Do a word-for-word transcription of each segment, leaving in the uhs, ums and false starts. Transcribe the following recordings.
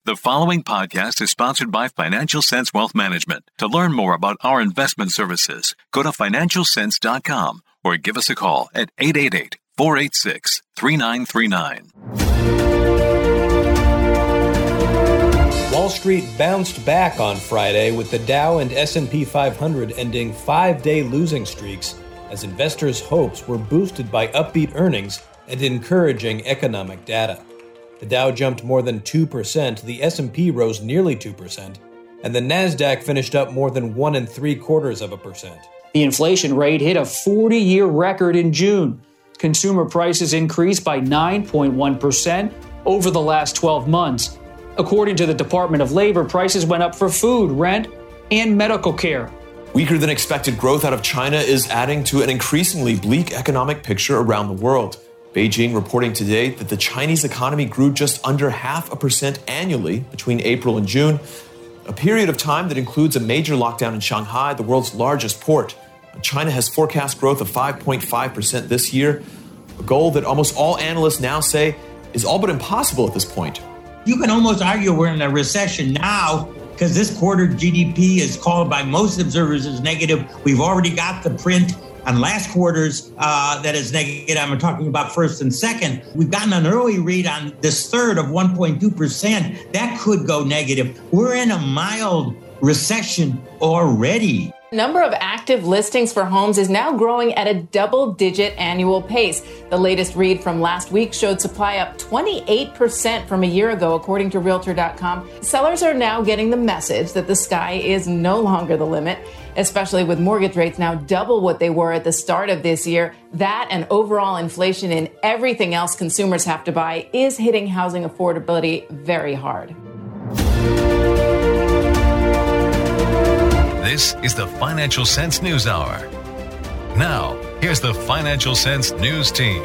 The following podcast is sponsored by Financial Sense Wealth Management. To learn more about our investment services, go to financial sense dot com or give us a call at eight eight eight, four eight six, three nine three nine. Wall Street bounced back on Friday with the Dow and S and P five hundred ending five-day losing streaks as investors' hopes were boosted by upbeat earnings and encouraging economic data. The Dow jumped more than two percent, the S and P rose nearly two percent, and the Nasdaq finished up more than one and three quarters of a percent. The inflation rate hit a forty-year record in June. Consumer prices increased by nine point one percent over the last twelve months. According to the Department of Labor, prices went up for food, rent, and medical care. Weaker than expected growth out of China is adding to an increasingly bleak economic picture around the world. Beijing reporting today that the Chinese economy grew just under half a percent annually between April and June, a period of time that includes a major lockdown in Shanghai, the world's largest port. China has forecast growth of five point five percent this year, a goal that almost all analysts now say is all but impossible at this point. You can almost argue we're in a recession now because this quarter G D P is called by most observers as negative. We've already got the print on last quarter's uh, that is negative. I'm talking about first and second. We've gotten an early read on this third of one point two percent. That could go negative. We're in a mild recession already. Number of active listings for homes is now growing at a double-digit annual pace. The latest read from last week showed supply up twenty-eight percent from a year ago, according to Realtor dot com. Sellers are now getting the message that the sky is no longer the limit, especially with mortgage rates now double what they were at the start of this year. That and overall inflation in everything else consumers have to buy is hitting housing affordability very hard. This is the Financial Sense News Hour. Now, here's the Financial Sense News Team.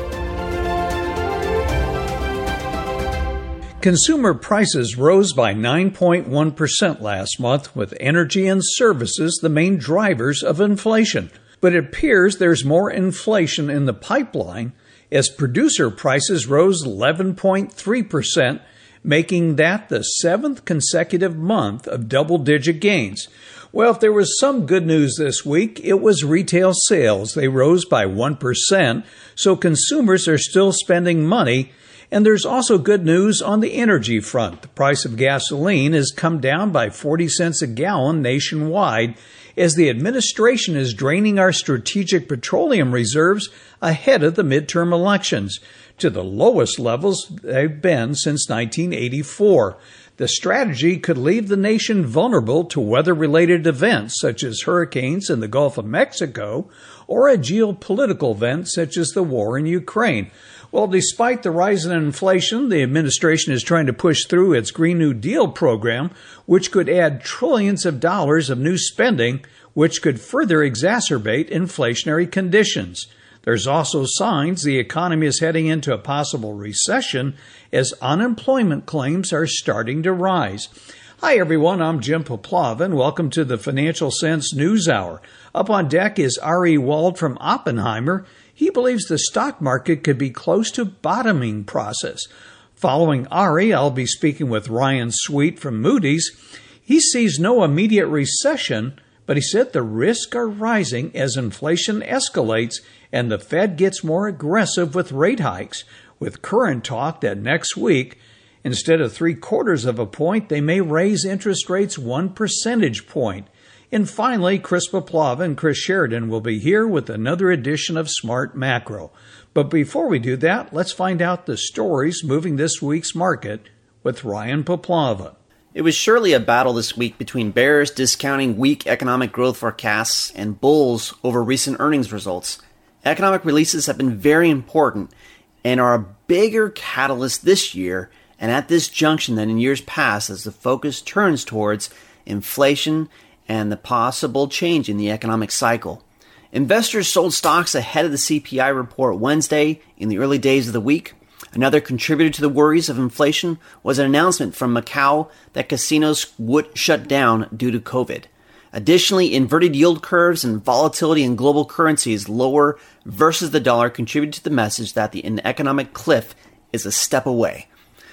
Consumer prices rose by nine point one percent last month, with energy and services the main drivers of inflation. But it appears there's more inflation in the pipeline as producer prices rose eleven point three percent, making that the seventh consecutive month of double-digit gains. Well, if there was some good news this week, it was retail sales. They rose by one percent, so consumers are still spending money. And there's also good news on the energy front. The price of gasoline has come down by forty cents a gallon nationwide as the administration is draining our strategic petroleum reserves ahead of the midterm elections to the lowest levels they've been since nineteen eighty-four. The strategy could leave the nation vulnerable to weather-related events such as hurricanes in the Gulf of Mexico or a geopolitical event such as the war in Ukraine. Well, despite the rise in inflation, the administration is trying to push through its Green New Deal program, which could add trillions of dollars of new spending, which could further exacerbate inflationary conditions. There's also signs the economy is heading into a possible recession as unemployment claims are starting to rise. Hi, everyone. I'm Jim Poplava, and welcome to the Financial Sense News Hour. Up on deck is Ari Wald from Oppenheimer. He believes the stock market could be close to bottoming process. Following Ari, I'll be speaking with Ryan Sweet from Moody's. He sees no immediate recession, but he said the risks are rising as inflation escalates and the Fed gets more aggressive with rate hikes, with current talk that next week, instead of three quarters of a point, they may raise interest rates one percentage point. And finally, Chris Poplava and Chris Sheridan will be here with another edition of Smart Macro. But before we do that, let's find out the stories moving this week's market with Ryan Poplava. It was surely a battle this week between bears discounting weak economic growth forecasts and bulls over recent earnings results. Economic releases have been very important and are a bigger catalyst this year and at this junction than in years past as the focus turns towards inflation and the possible change in the economic cycle. Investors sold stocks ahead of the C P I report Wednesday in the early days of the week. Another contributor to the worries of inflation was an announcement from Macau that casinos would shut down due to COVID. Additionally, inverted yield curves and volatility in global currencies lower versus the dollar contributed to the message that the economic cliff is a step away.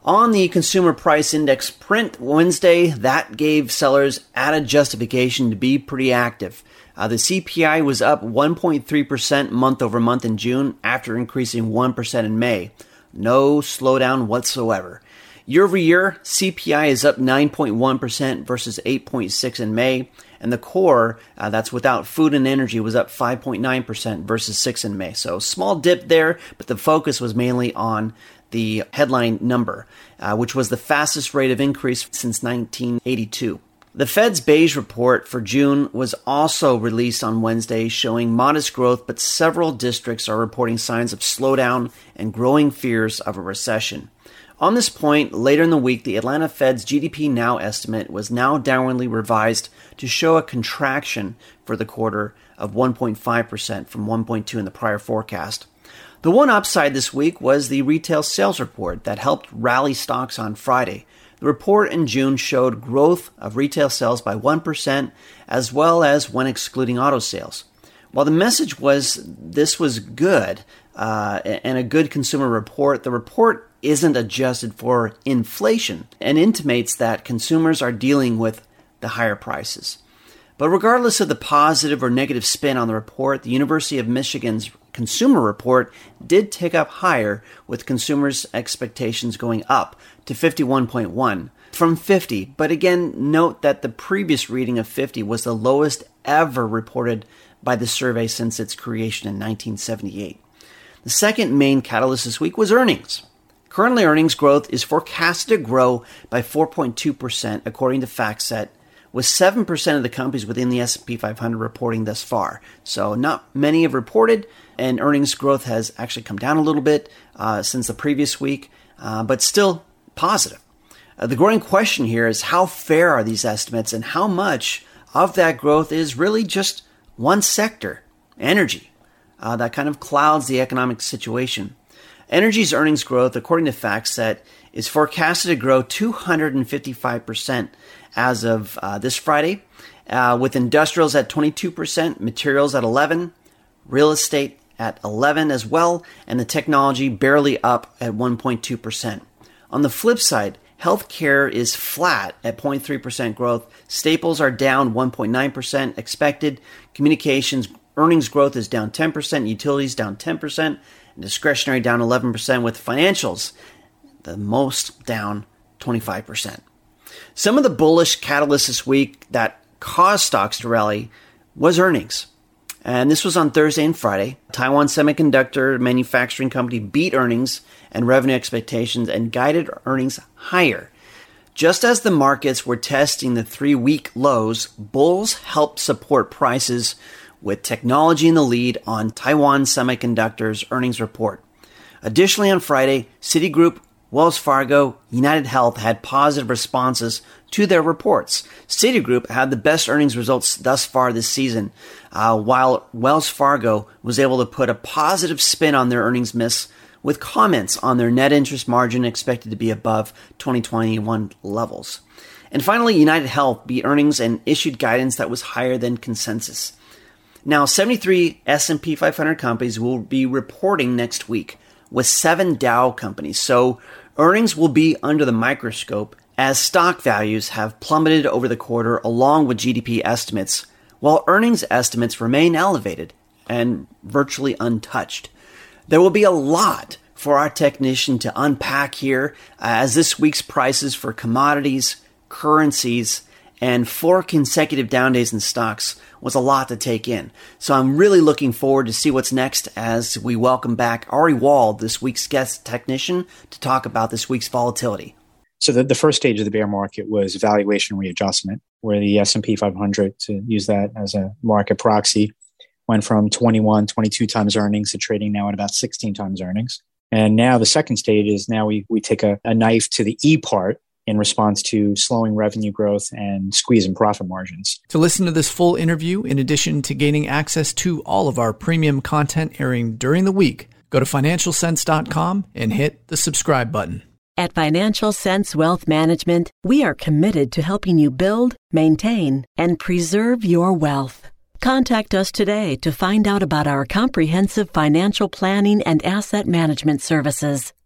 On the Consumer Price Index print Wednesday, that gave sellers added justification to be pretty active. Uh, the C P I was up one point three percent month over month in June after increasing one percent in May. No slowdown whatsoever. Year over year, C P I is up nine point one percent versus eight point six in May. And the core, uh, that's without food and energy, was up five point nine percent versus six in May. So small dip there, but the focus was mainly on the headline number, uh, which was the fastest rate of increase since nineteen eighty-two. The Fed's beige report for June was also released on Wednesday, showing modest growth, but several districts are reporting signs of slowdown and growing fears of a recession. On this point, later in the week, the Atlanta Fed's G D P Now estimate was now downwardly revised to show a contraction for the quarter of one point five percent from one point two in the prior forecast. The one upside this week was the retail sales report that helped rally stocks on Friday. The report in June showed growth of retail sales by one percent, as well as when excluding auto sales. While the message was this was good uh, and a good consumer report, the report isn't adjusted for inflation and intimates that consumers are dealing with the higher prices. But regardless of the positive or negative spin on the report, the University of Michigan's consumer report did tick up higher, with consumers' expectations going up to fifty-one point one from fifty. But again, note that the previous reading of fifty was the lowest ever reported by the survey since its creation in nineteen seventy-eight. The second main catalyst this week was earnings. Currently, earnings growth is forecasted to grow by four point two percent according to FactSet, with seven percent of the companies within the S and P five hundred reporting thus far. So not many have reported, and earnings growth has actually come down a little bit uh, since the previous week, uh, but still positive. Uh, the growing question here is how fair are these estimates, and how much of that growth is really just one sector, energy, uh, that kind of clouds the economic situation. Energy's earnings growth, according to FactSet, is forecasted to grow two hundred fifty-five percent as of uh, this Friday, uh, with industrials at twenty-two percent, materials at eleven percent, real estate at eleven percent as well, and the technology barely up at one point two percent. On the flip side, healthcare is flat at zero point three percent growth, staples are down one point nine percent expected, communications earnings growth is down ten percent, utilities down ten percent, and discretionary down eleven percent, with financials the most down twenty-five percent. Some of the bullish catalysts this week that caused stocks to rally was earnings. And this was on Thursday and Friday. Taiwan Semiconductor Manufacturing Company beat earnings and revenue expectations and guided earnings higher. Just as the markets were testing the three-week lows, bulls helped support prices, with technology in the lead on Taiwan Semiconductor's earnings report. Additionally, on Friday, Citigroup, Wells Fargo, United Health had positive responses to their reports. Citigroup had the best earnings results thus far this season, uh, while Wells Fargo was able to put a positive spin on their earnings miss with comments on their net interest margin expected to be above twenty twenty-one levels. And finally, United Health beat earnings and issued guidance that was higher than consensus. Now, seventy-three S and P five hundred companies will be reporting next week, with seven Dow companies. So earnings will be under the microscope as stock values have plummeted over the quarter along with G D P estimates, while earnings estimates remain elevated and virtually untouched. There will be a lot for our technician to unpack here, as this week's prices for commodities, currencies, and four consecutive down days in stocks was a lot to take in. So I'm really looking forward to see what's next as we welcome back Ari Wald, this week's guest technician, to talk about this week's volatility. So the, the first stage of the bear market was valuation readjustment, where the S and P five hundred, to use that as a market proxy, went from twenty-one, twenty-two times earnings to trading now at about sixteen times earnings. And now the second stage is now we, we take a, a knife to the E part in response to slowing revenue growth and squeezing profit margins. To listen to this full interview, in addition to gaining access to all of our premium content airing during the week, go to financial sense dot com and hit the subscribe button. At Financial Sense Wealth Management, we are committed to helping you build, maintain, and preserve your wealth. Contact us today to find out about our comprehensive financial planning and asset management services.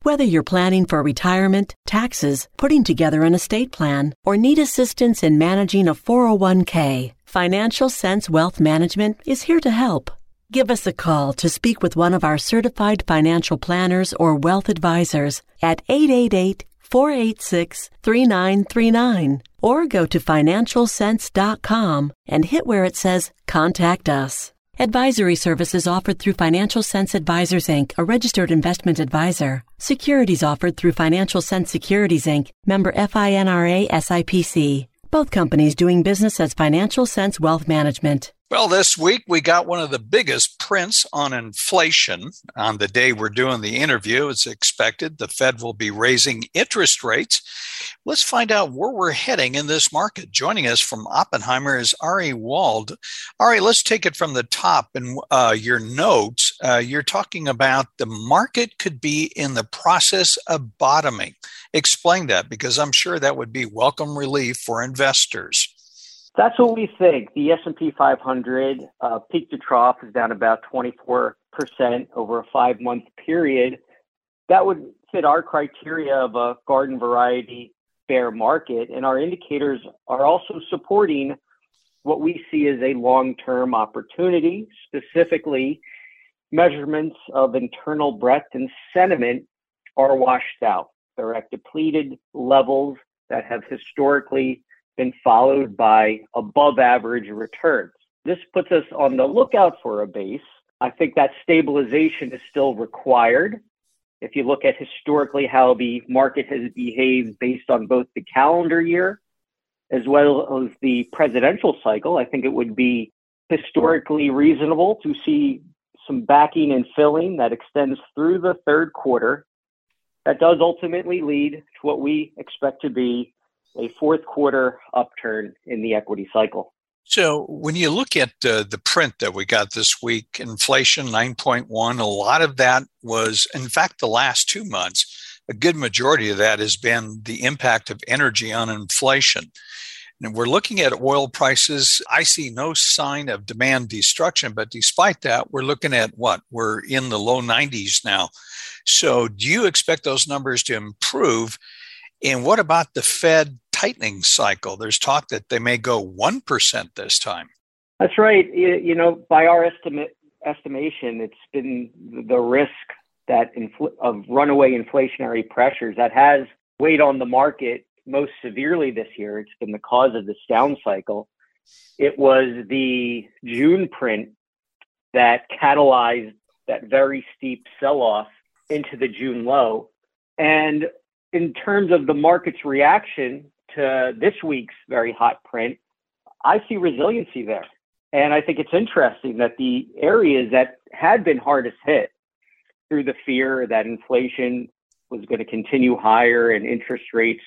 Whether you're planning for retirement, taxes, putting together an estate plan, or need assistance in managing a four oh one k, Financial Sense Wealth Management is here to help. Give us a call to speak with one of our certified financial planners or wealth advisors at eight eight eight, four eight six, three nine three nine or go to financial sense dot com and hit where it says Contact Us. Advisory services offered through Financial Sense Advisors, Incorporated, a registered investment advisor. Securities offered through Financial Sense Securities, Incorporated, member FINRA S I P C. Both companies doing business as Financial Sense Wealth Management. Well, this week we got one of the biggest prints on inflation. On the day we're doing the interview, it's expected the Fed will be raising interest rates. Let's find out where we're heading in this market. Joining us from Oppenheimer is Ari Wald. Ari, let's take it from the top. In uh, your notes, uh, you're talking about the market could be in the process of bottoming. Explain that, because I'm sure that would be welcome relief for investors. That's what we think. The S and P five hundred uh, peak to trough is down about twenty-four percent over a five-month period. That would fit our criteria of a garden variety bear market, and our indicators are also supporting what we see as a long-term opportunity. Specifically, measurements of internal breadth and sentiment are washed out. They're at depleted levels that have historically been followed by above average returns. This puts us on the lookout for a base. I think that stabilization is still required. If you look at historically how the market has behaved based on both the calendar year as well as the presidential cycle, I think it would be historically reasonable to see some backing and filling that extends through the third quarter. That does ultimately lead to what we expect to be a fourth quarter upturn in the equity cycle. So when you look at uh, the print that we got this week, inflation nine point one, a lot of that was, in fact, the last two months, a good majority of that has been the impact of energy on inflation. And we're looking at oil prices. I see no sign of demand destruction, but despite that, we're looking at what? We're in the low nineties now. So do you expect those numbers to improve? And what about the Fed tightening cycle? There's talk that they may go one percent this time. That's right. You know, by our estimate estimation, it's been the risk that infl- of runaway inflationary pressures that has weighed on the market most severely this year. It's been the cause of this down cycle. It was the June print that catalyzed that very steep sell-off into the June low. And in terms of the market's reaction to this week's very hot print, I see resiliency there. And I think it's interesting that the areas that had been hardest hit through the fear that inflation was going to continue higher and interest rates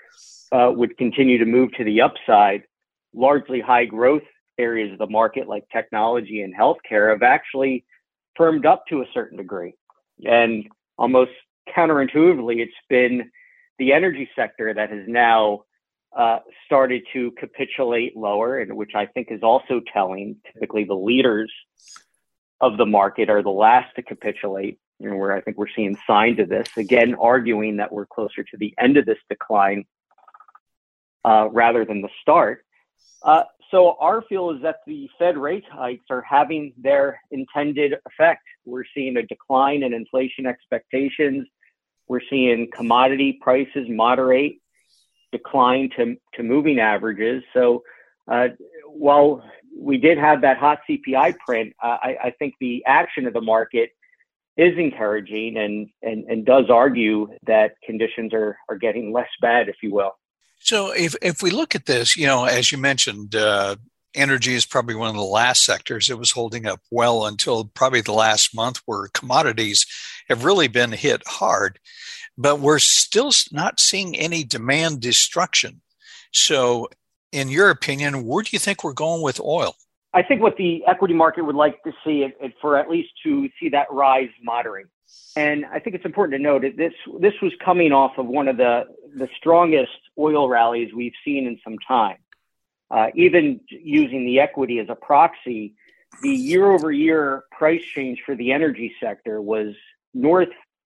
uh, would continue to move to the upside, largely high growth areas of the market like technology and healthcare have actually firmed up to a certain degree. And almost counterintuitively, it's been the energy sector that has now uh, started to capitulate lower, and which I think is also telling. Typically, the leaders of the market are the last to capitulate, you know, where I think we're seeing signs of this. Again, arguing that we're closer to the end of this decline uh, rather than the start. Uh, so our feel is that the Fed rate hikes are having their intended effect. We're seeing a decline in inflation expectations. We're seeing commodity prices moderate, decline to, to moving averages. So uh, while we did have that hot C P I print, uh, I, I think the action of the market is encouraging and, and, and does argue that conditions are, are getting less bad, if you will. So if, if we look at this, you know, as you mentioned, uh, energy is probably one of the last sectors that was holding up well until probably the last month, where commodities have really been hit hard, but we're still not seeing any demand destruction. So in your opinion, where do you think we're going with oil? I think what the equity market would like to see it, it for at least to see that rise moderate. And I think it's important to note that this this was coming off of one of the, the strongest oil rallies we've seen in some time. Uh, even using the equity as a proxy, the year-over-year price change for the energy sector was north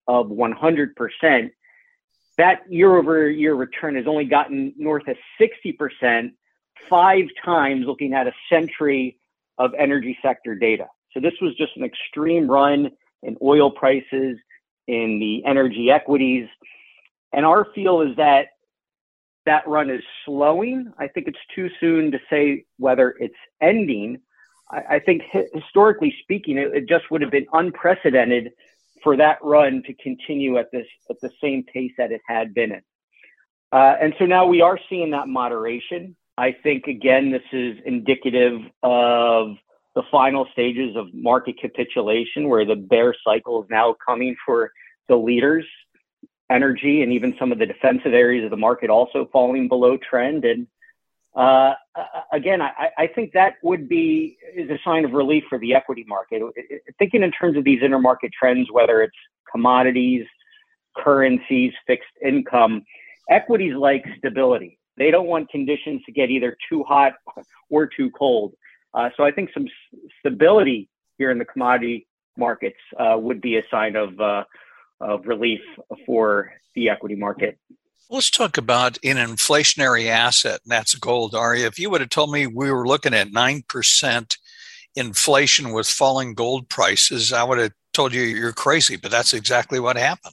of one hundred percent, that year-over-year return has only gotten north of sixty percent, five times looking at a century of energy sector data. So this was just an extreme run in oil prices, in the energy equities. And our feel is that that run is slowing. I think it's too soon to say whether it's ending. I, I think hi- historically speaking, it, it just would have been unprecedented for that run to continue at this at the same pace that it had been in. Uh, and so now we are seeing that moderation. I think, again, this is indicative of the final stages of market capitulation, where the bear cycle is now coming for the leaders, energy, and even some of the defensive areas of the market also falling below trend. And uh, again, I, I think that would be is a sign of relief for the equity market. Thinking in terms of these intermarket trends, whether it's commodities, currencies, fixed income, equities like stability. They don't want conditions to get either too hot or too cold. Uh, so I think some s- stability here in the commodity markets uh, would be a sign of, uh, of relief for the equity market. Let's talk about an inflationary asset, and that's gold. Aria, if you would have told me we were looking at nine percent inflation with falling gold prices, I would have told you you're crazy, but that's exactly what happened.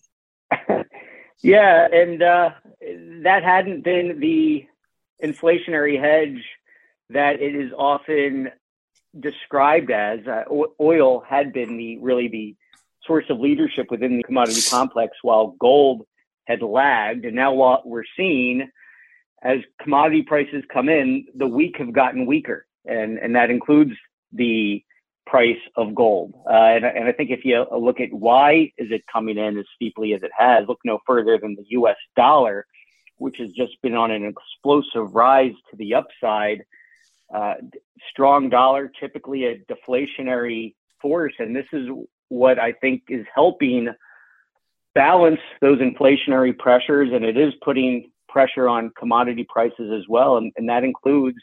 Yeah, and uh, that hadn't been the inflationary hedge that it is often described as. Uh, oil had been the really the source of leadership within the commodity complex, while gold had lagged. And now what we're seeing, as commodity prices come in, the weak have gotten weaker, and and that includes the price of gold. Uh, and, and I think if you look at why is it coming in as steeply as it has, look no further than the U S dollar, which has just been on an explosive rise to the upside. Uh, strong dollar, typically a deflationary force, and this is what I think is helping balance those inflationary pressures, and it is putting pressure on commodity prices as well, and, and that includes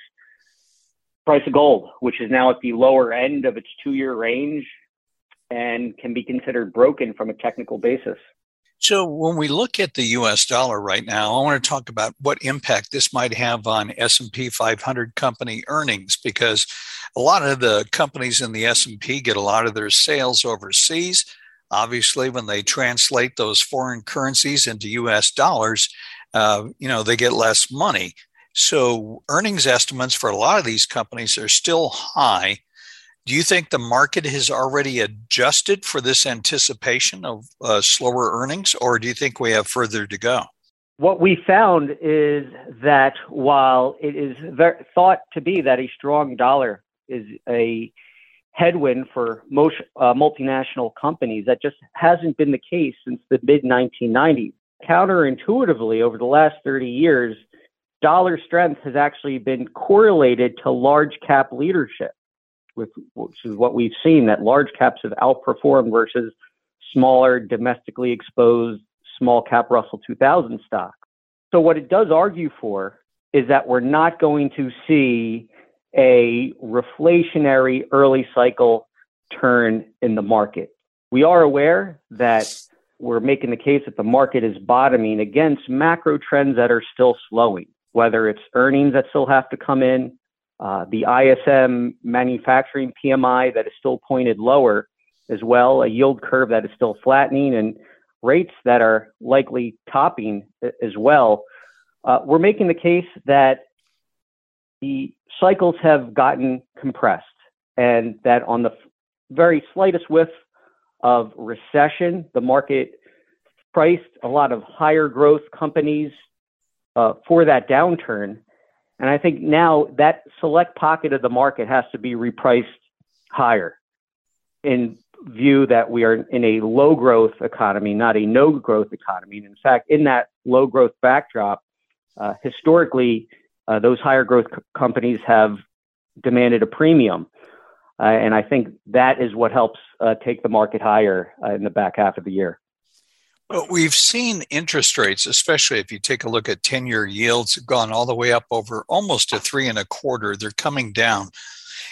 price of gold, which is now at the lower end of its two-year range and can be considered broken from a technical basis. So when we look at the U S dollar right now, I want to talk about what impact this might have on S and P five hundred company earnings, because a lot of the companies in the S and P get a lot of their sales overseas. Obviously, when they translate those foreign currencies into U S dollars, uh, you know, they get less money. So earnings estimates for a lot of these companies are still high. Do you think the market has already adjusted for this anticipation of uh, slower earnings, or do you think we have further to go? What we found is that while it is ver- thought to be that a strong dollar is a headwind for most uh, multinational companies, that just hasn't been the case since the mid nineteen nineties. Counterintuitively, over the last thirty years, dollar strength has actually been correlated to large cap leadership, with, which is what we've seen, that large caps have outperformed versus smaller, domestically exposed, small cap Russell two thousand stocks. So what it does argue for is that we're not going to see a reflationary early cycle turn in the market. We are aware that we're making the case that the market is bottoming against macro trends that are still slowing, whether it's earnings that still have to come in, uh, the I S M manufacturing P M I that is still pointed lower as well, a yield curve that is still flattening, and rates that are likely topping as well. Uh, we're making the case that the cycles have gotten compressed, and that on the very slightest whiff of recession, the market priced a lot of higher growth companies uh, for that downturn. And I think now that select pocket of the market has to be repriced higher in view that we are in a low growth economy, not a no growth economy. And in fact, in that low growth backdrop, uh, historically, uh, those higher growth c- companies have demanded a premium. Uh, and I think that is what helps uh, take the market higher uh, in the back half of the year. Well, we've seen interest rates, especially if you take a look at ten-year yields, have gone all the way up over almost to three and a quarter. They're coming down.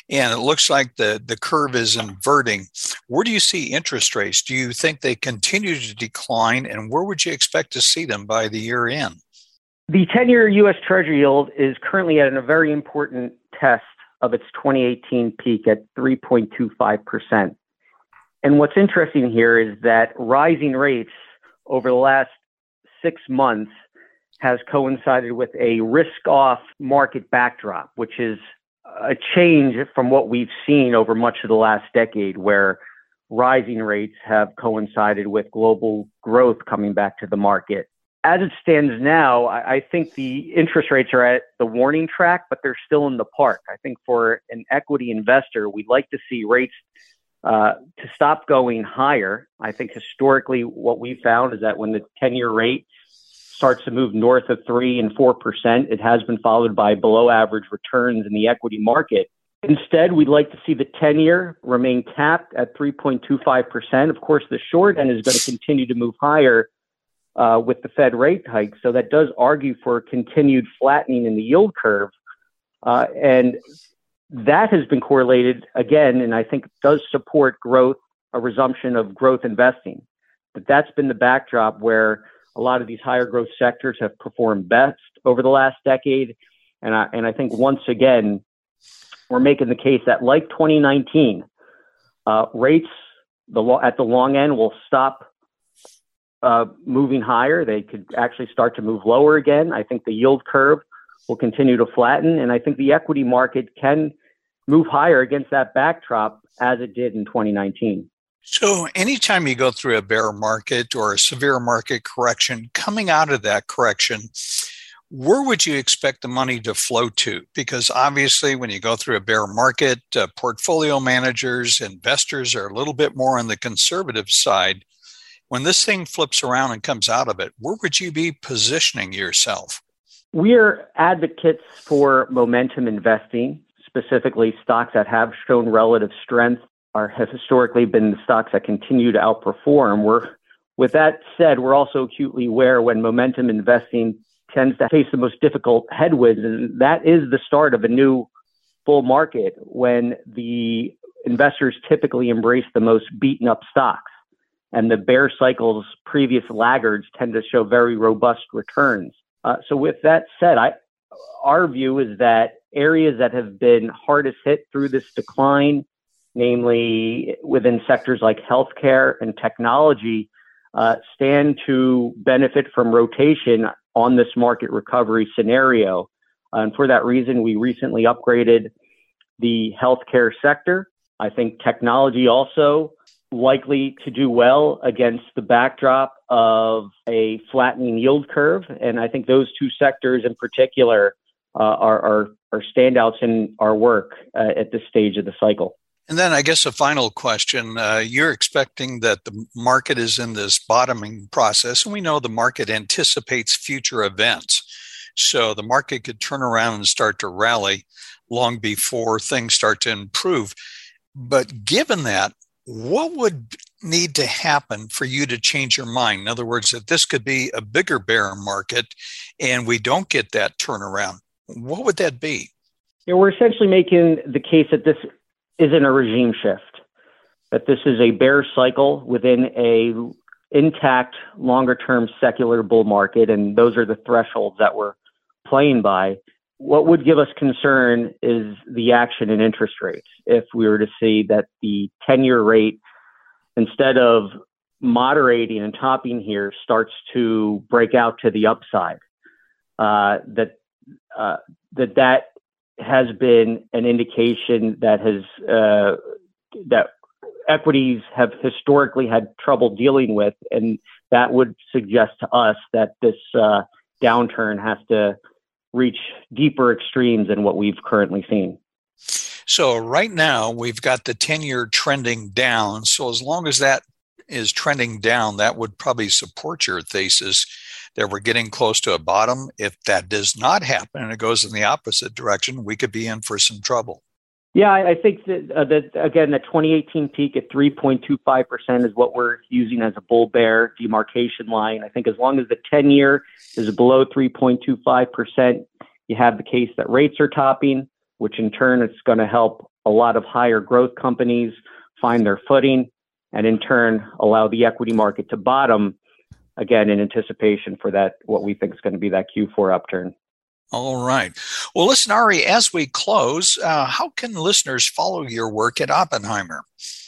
and it looks like the, the curve is inverting. Where do you see interest rates? Do you think they continue to decline, and where would you expect to see them by the year end? The ten-year U S Treasury yield is currently at a very important test of its twenty eighteen peak at three point two five percent. And what's interesting here is that rising rates over the last six months has coincided with a risk-off market backdrop, which is a change from what we've seen over much of the last decade, where rising rates have coincided with global growth coming back to the market. As it stands now, I, I think the interest rates are at the warning track, but they're still in the park. I think for an equity investor, we'd like to see rates uh, to stop going higher. I think historically what we found is that when the ten-year rate starts to move north of three and four percent, it has been followed by below average returns in the equity market. Instead, we'd like to see the ten-year remain capped at three point two five percent. Of course, the short end is going to continue to move higher uh, with the Fed rate hike. So that does argue for continued flattening in the yield curve. Uh, and that has been correlated again, and I think does support growth, a resumption of growth investing. But that's been the backdrop where a lot of these higher growth sectors have performed best over the last decade. And I, and I think once again, we're making the case that like twenty nineteen, uh, rates the lo- at the long end will stop uh, moving higher. They could actually start to move lower again. I think the yield curve will continue to flatten. And I think the equity market can move higher against that backdrop as it did in twenty nineteen. So anytime you go through a bear market or a severe market correction, coming out of that correction, where would you expect the money to flow to? Because obviously when you go through a bear market, uh, portfolio managers, investors are a little bit more on the conservative side. When this thing flips around and comes out of it, where would you be positioning yourself? We're advocates for momentum investing, specifically stocks that have shown relative strength are have historically been the stocks that continue to outperform. We're, with that said, we're also acutely aware when momentum investing tends to face the most difficult headwinds, and that is the start of a new bull market when the investors typically embrace the most beaten up stocks, and the bear cycle's previous laggards tend to show very robust returns. Uh, so with that said, I, our view is that areas that have been hardest hit through this decline, namely within sectors like healthcare and technology, uh, stand to benefit from rotation on this market recovery scenario. Uh, and for that reason, we recently upgraded the healthcare sector. I think technology also likely to do well against the backdrop of a flattening yield curve. And I think those two sectors in particular uh, are, are, are standouts in our work uh, at this stage of the cycle. And then I guess a final question. Uh, you're expecting that the market is in this bottoming process, and we know the market anticipates future events. So the market could turn around and start to rally long before things start to improve. But given that, what would need to happen for you to change your mind? In other words, that this could be a bigger bear market and we don't get that turnaround. What would that be? Yeah, we're essentially making the case that this isn't a regime shift, that this is a bear cycle within a intact, longer-term secular bull market, and those are the thresholds that we're playing by. What would give us concern is the action in interest rates. If we were to see that the ten-year rate, instead of moderating and topping here, starts to break out to the upside, uh, that uh, that that has been an indication that has uh, that equities have historically had trouble dealing with, and that would suggest to us that this uh, downturn has to reach deeper extremes than what we've currently seen. So right now we've got the ten-year trending down. So as long as that is trending down, that would probably support your thesis that we're getting close to a bottom. If that does not happen and it goes in the opposite direction, we could be in for some trouble. Yeah, I think that, uh, that again, the twenty eighteen peak at three point two five percent is what we're using as a bull-bear demarcation line. I think as long as the ten-year is below three point two five percent, you have the case that rates are topping, which in turn is going to help a lot of higher growth companies find their footing and in turn allow the equity market to bottom, again, in anticipation for that, what we think is going to be that Q four upturn. All right. Well, listen, Ari, as we close, uh, how can listeners follow your work at Oppenheimer?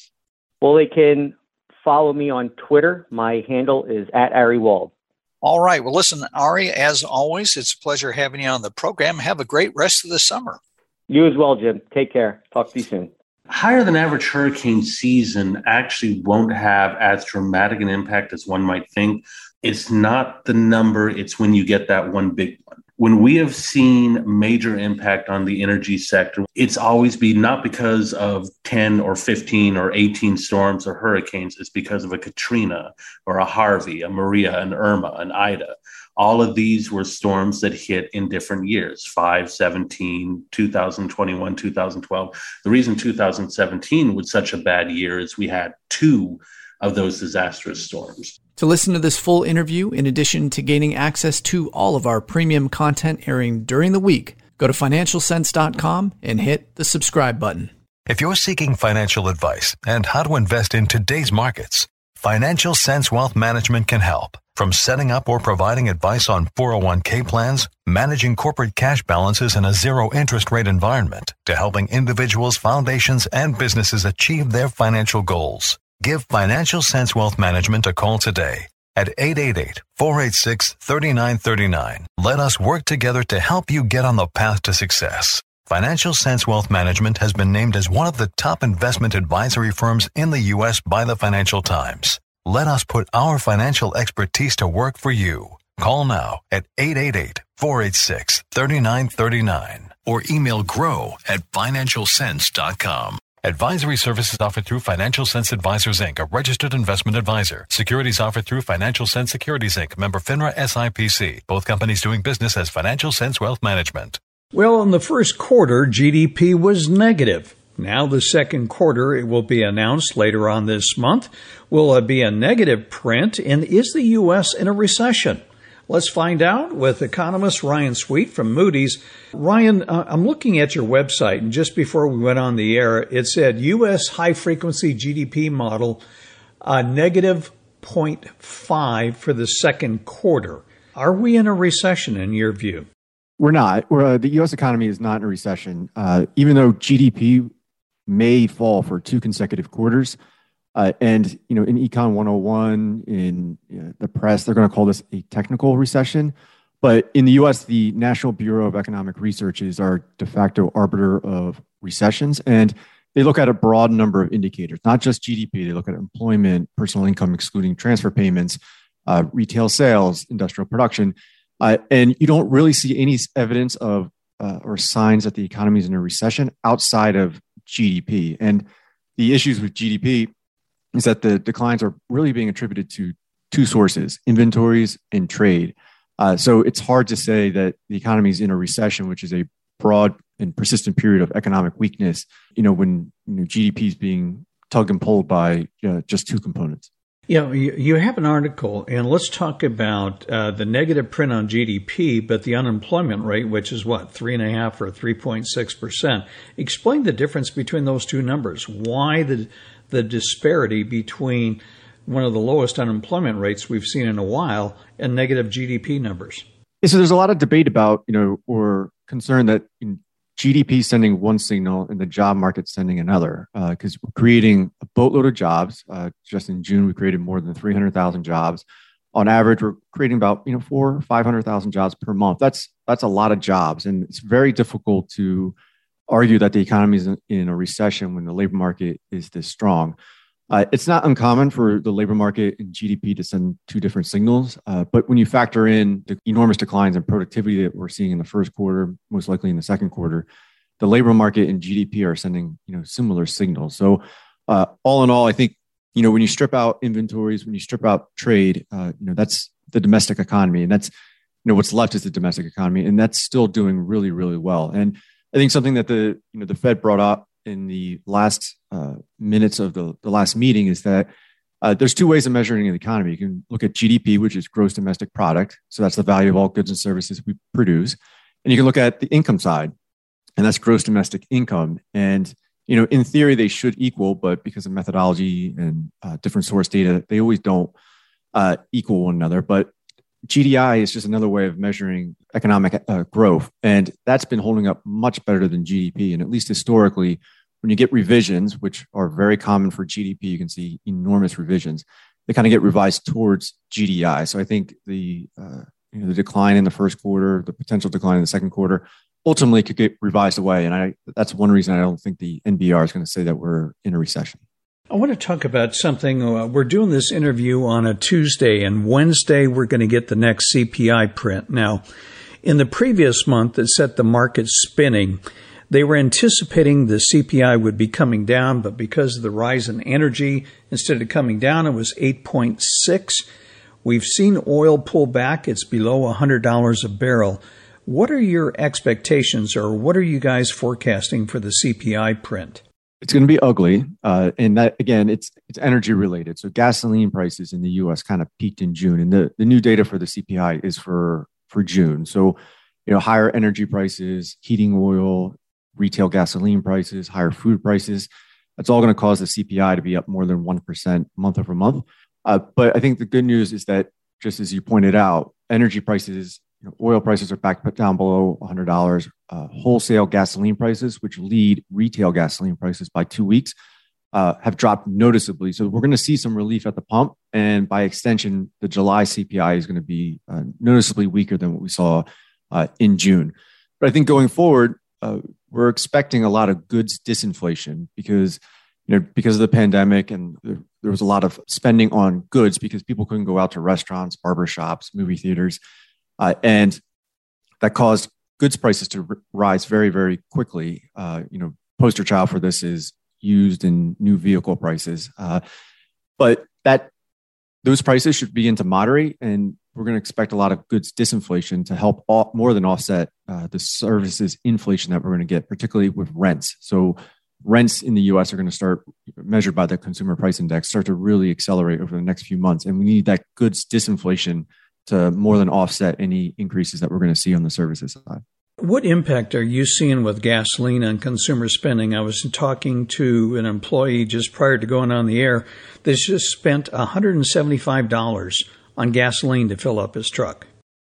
Well, they can follow me on Twitter. My handle is at Ari Wald. All right. Well, listen, Ari, as always, it's a pleasure having you on the program. Have a great rest of the summer. You as well, Jim. Take care. Talk to you soon. Higher than average hurricane season actually won't have as dramatic an impact as one might think. It's not the number, it's when you get that one big one. When we have seen major impact on the energy sector, it's always been not because of ten or fifteen or eighteen storms or hurricanes. It's because of a Katrina or a Harvey, a Maria, an Irma, an Ida. All of these were storms that hit in different years, five, seventeen, two thousand twenty-one, two thousand twelve. The reason two thousand seventeen was such a bad year is we had two of those disastrous storms. To listen to this full interview, in addition to gaining access to all of our premium content airing during the week, go to financial sense dot com and hit the subscribe button. If you're seeking financial advice and how to invest in today's markets, Financial Sense Wealth Management can help. From setting up or providing advice on four oh one k plans, managing corporate cash balances in a zero interest rate environment, to helping individuals, foundations, and businesses achieve their financial goals. Give Financial Sense Wealth Management a call today at eight eight eight, four eight six, three nine three nine. Let us work together to help you get on the path to success. Financial Sense Wealth Management has been named as one of the top investment advisory firms in the U S by the Financial Times. Let us put our financial expertise to work for you. Call now at eight eight eight, four eight six, three nine three nine or email grow at financial sense dot com. Advisory services offered through Financial Sense Advisors, Incorporated, a registered investment advisor. Securities offered through Financial Sense Securities, Incorporated, member FINRA S I P C. Both companies doing business as Financial Sense Wealth Management. Well, in the first quarter, G D P was negative. Now the second quarter, it will be announced later on this month. Will it be a negative print? And is the U S in a recession? Let's find out with economist Ryan Sweet from Moody's. Ryan, uh, I'm looking at your website, and just before we went on the air, it said U S high-frequency G D P model, uh, negative zero point five for the second quarter. Are we in a recession in your view? We're not. We're, uh, the U S economy is not in a recession, uh, even though G D P may fall for two consecutive quarters. Uh, and, you know, in Econ one oh one, in you know, the press, they're going to call this a technical recession. But in the U S, the National Bureau of Economic Research is our de facto arbiter of recessions. And they look at a broad number of indicators, not just G D P. They look at employment, personal income, excluding transfer payments, uh, retail sales, industrial production. Uh, and you don't really see any evidence of uh, or signs that the economy is in a recession outside of G D P. And the issues with G D P is that the declines are really being attributed to two sources, inventories and trade. Uh, so it's hard to say that the economy is in a recession, which is a broad and persistent period of economic weakness, you know, when you know, G D P is being tugged and pulled by you know, just two components. Yeah, you, you have an article, and let's talk about uh, the negative print on G D P, but the unemployment rate, which is what, three and a half or three point six percent. Explain the difference between those two numbers. Why the the disparity between one of the lowest unemployment rates we've seen in a while and negative G D P numbers? Yeah, so there's a lot of debate about, you know, or concern that in G D P sending one signal and the job market sending another, because uh, we're creating a boatload of jobs. Uh, just in June, we created more than three hundred thousand jobs. On average, we're creating about you know four or five hundred thousand jobs per month. That's that's a lot of jobs, and it's very difficult to argue that the economy is in a recession when the labor market is this strong. Uh, it's not uncommon for the labor market and G D P to send two different signals, uh, but when you factor in the enormous declines in productivity that we're seeing in the first quarter, most likely in the second quarter, the labor market and G D P are sending you know similar signals. So, uh, all in all, I think you know when you strip out inventories, when you strip out trade, uh, you know that's the domestic economy, and that's you know what's left is the domestic economy, and that's still doing really, really well. And I think something that the you know the Fed brought up in the last uh, minutes of the, the last meeting is that uh, there's two ways of measuring the economy. You can look at G D P, which is gross domestic product. So that's the value of all goods and services we produce. And you can look at the income side, and that's gross domestic income. And you know, in theory, they should equal, but because of methodology and uh, different source data, they always don't uh, equal one another. But G D I is just another way of measuring economic uh, growth. And that's been holding up much better than G D P. And at least historically, when you get revisions, which are very common for G D P, you can see enormous revisions. They kind of get revised towards G D I. So I think the uh, you know, the decline in the first quarter, the potential decline in the second quarter, ultimately could get revised away. And I that's one reason I don't think the N B R is going to say that we're in a recession. I want to talk about something. Uh, we're doing this interview on a Tuesday, and Wednesday we're going to get the next C P I print. Now, in the previous month that set the market spinning, they were anticipating the C P I would be coming down, but because of the rise in energy, instead of coming down, it was eight point six. We've seen oil pull back. It's below one hundred dollars a barrel. What are your expectations, or what are you guys forecasting for the C P I print? It's going to be ugly. Uh, and that, again, it's it's energy related. So gasoline prices in the U S kind of peaked in June. And the, the new data for the C P I is for, for June. So, you know, higher energy prices, heating oil, retail gasoline prices, higher food prices, that's all going to cause the C P I to be up more than one percent month over month. Uh, but I think the good news is that, just as you pointed out, energy prices, you know, oil prices are back down below one hundred dollars. Uh, wholesale gasoline prices, which lead retail gasoline prices by two weeks, uh, have dropped noticeably. So we're going to see some relief at the pump. And by extension, the July C P I is going to be uh, noticeably weaker than what we saw uh, in June. But I think going forward, uh, we're expecting a lot of goods disinflation because You know, because of the pandemic, and there, there was a lot of spending on goods because people couldn't go out to restaurants, barbershops, movie theaters, uh, and that caused goods prices to r- rise very, very quickly. Uh, you know, poster child for this is used in new vehicle prices, uh, but that those prices should begin to moderate, and we're going to expect a lot of goods disinflation to help all, more than offset uh, the services inflation that we're going to get, particularly with rents. So rents in the U S are going to start, measured by the consumer price index, start to really accelerate over the next few months. And we need that goods disinflation to more than offset any increases that we're going to see on the services side. What impact are you seeing with gasoline on consumer spending? I was talking to an employee just prior to going on the air that's just spent one hundred seventy-five dollars on gasoline to fill up his truck.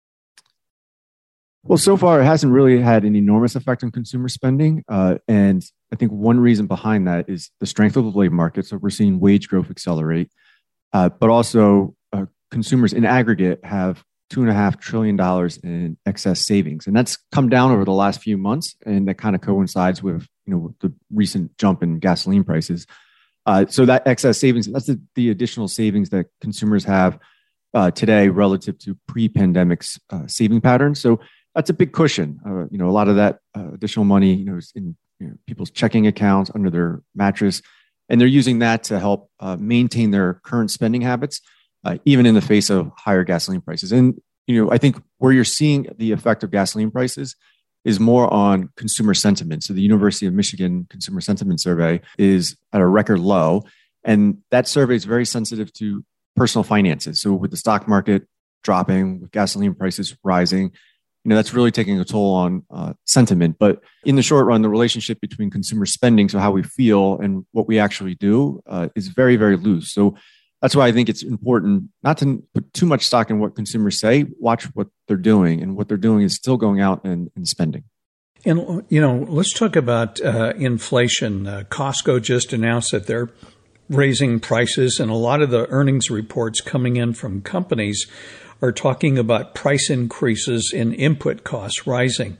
Well, so far, it hasn't really had an enormous effect on consumer spending. Uh, and I think one reason behind that is the strength of the labor market. So we're seeing wage growth accelerate, uh, but also uh, consumers in aggregate have two and a half trillion dollars in excess savings. And that's come down over the last few months. And that kind of coincides with, you know, the recent jump in gasoline prices. Uh, so that excess savings, that's the, the additional savings that consumers have uh, today relative to pre-pandemic uh, saving patterns. So that's a big cushion. Uh, you know, a lot of that uh, additional money, you know, is in you know, people's checking accounts under their mattress, and they're using that to help uh, maintain their current spending habits, uh, even in the face of higher gasoline prices. And you know, I think where you're seeing the effect of gasoline prices is more on consumer sentiment. So the University of Michigan Consumer Sentiment Survey is at a record low, and that survey is very sensitive to personal finances. So with the stock market dropping, with gasoline prices rising, you know, that's really taking a toll on uh, sentiment. But in the short run, the relationship between consumer spending, so how we feel and what we actually do, uh, is very, very loose. So that's why I think it's important not to put too much stock in what consumers say. Watch what they're doing. And what they're doing is still going out and, and spending. And, you know, let's talk about uh, inflation. Uh, Costco just announced that they're raising prices, and a lot of the earnings reports coming in from companies are talking about price increases in input costs rising.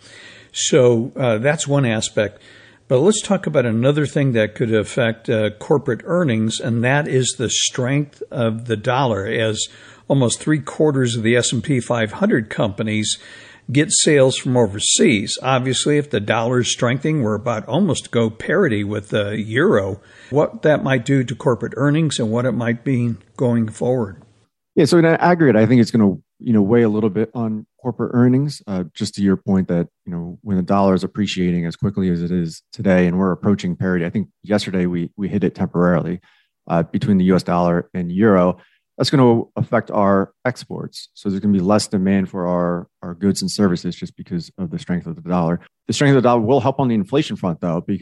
So uh, that's one aspect. But let's talk about another thing that could affect uh, corporate earnings, and that is the strength of the dollar, as almost three quarters of the S and P five hundred companies get sales from overseas. Obviously, if the dollar is strengthening, we're about almost to go parity with the euro. What that might do to corporate earnings and what it might be going forward. Yeah, so in aggregate, I think it's going to, you know, weigh a little bit on corporate earnings. Uh, just to your point that, you know, when the dollar is appreciating as quickly as it is today, and we're approaching parity. I think yesterday we we hit it temporarily uh, between the U S dollar and euro. That's going to affect our exports. So there's going to be less demand for our our goods and services just because of the strength of the dollar. The strength of the dollar will help on the inflation front, though, because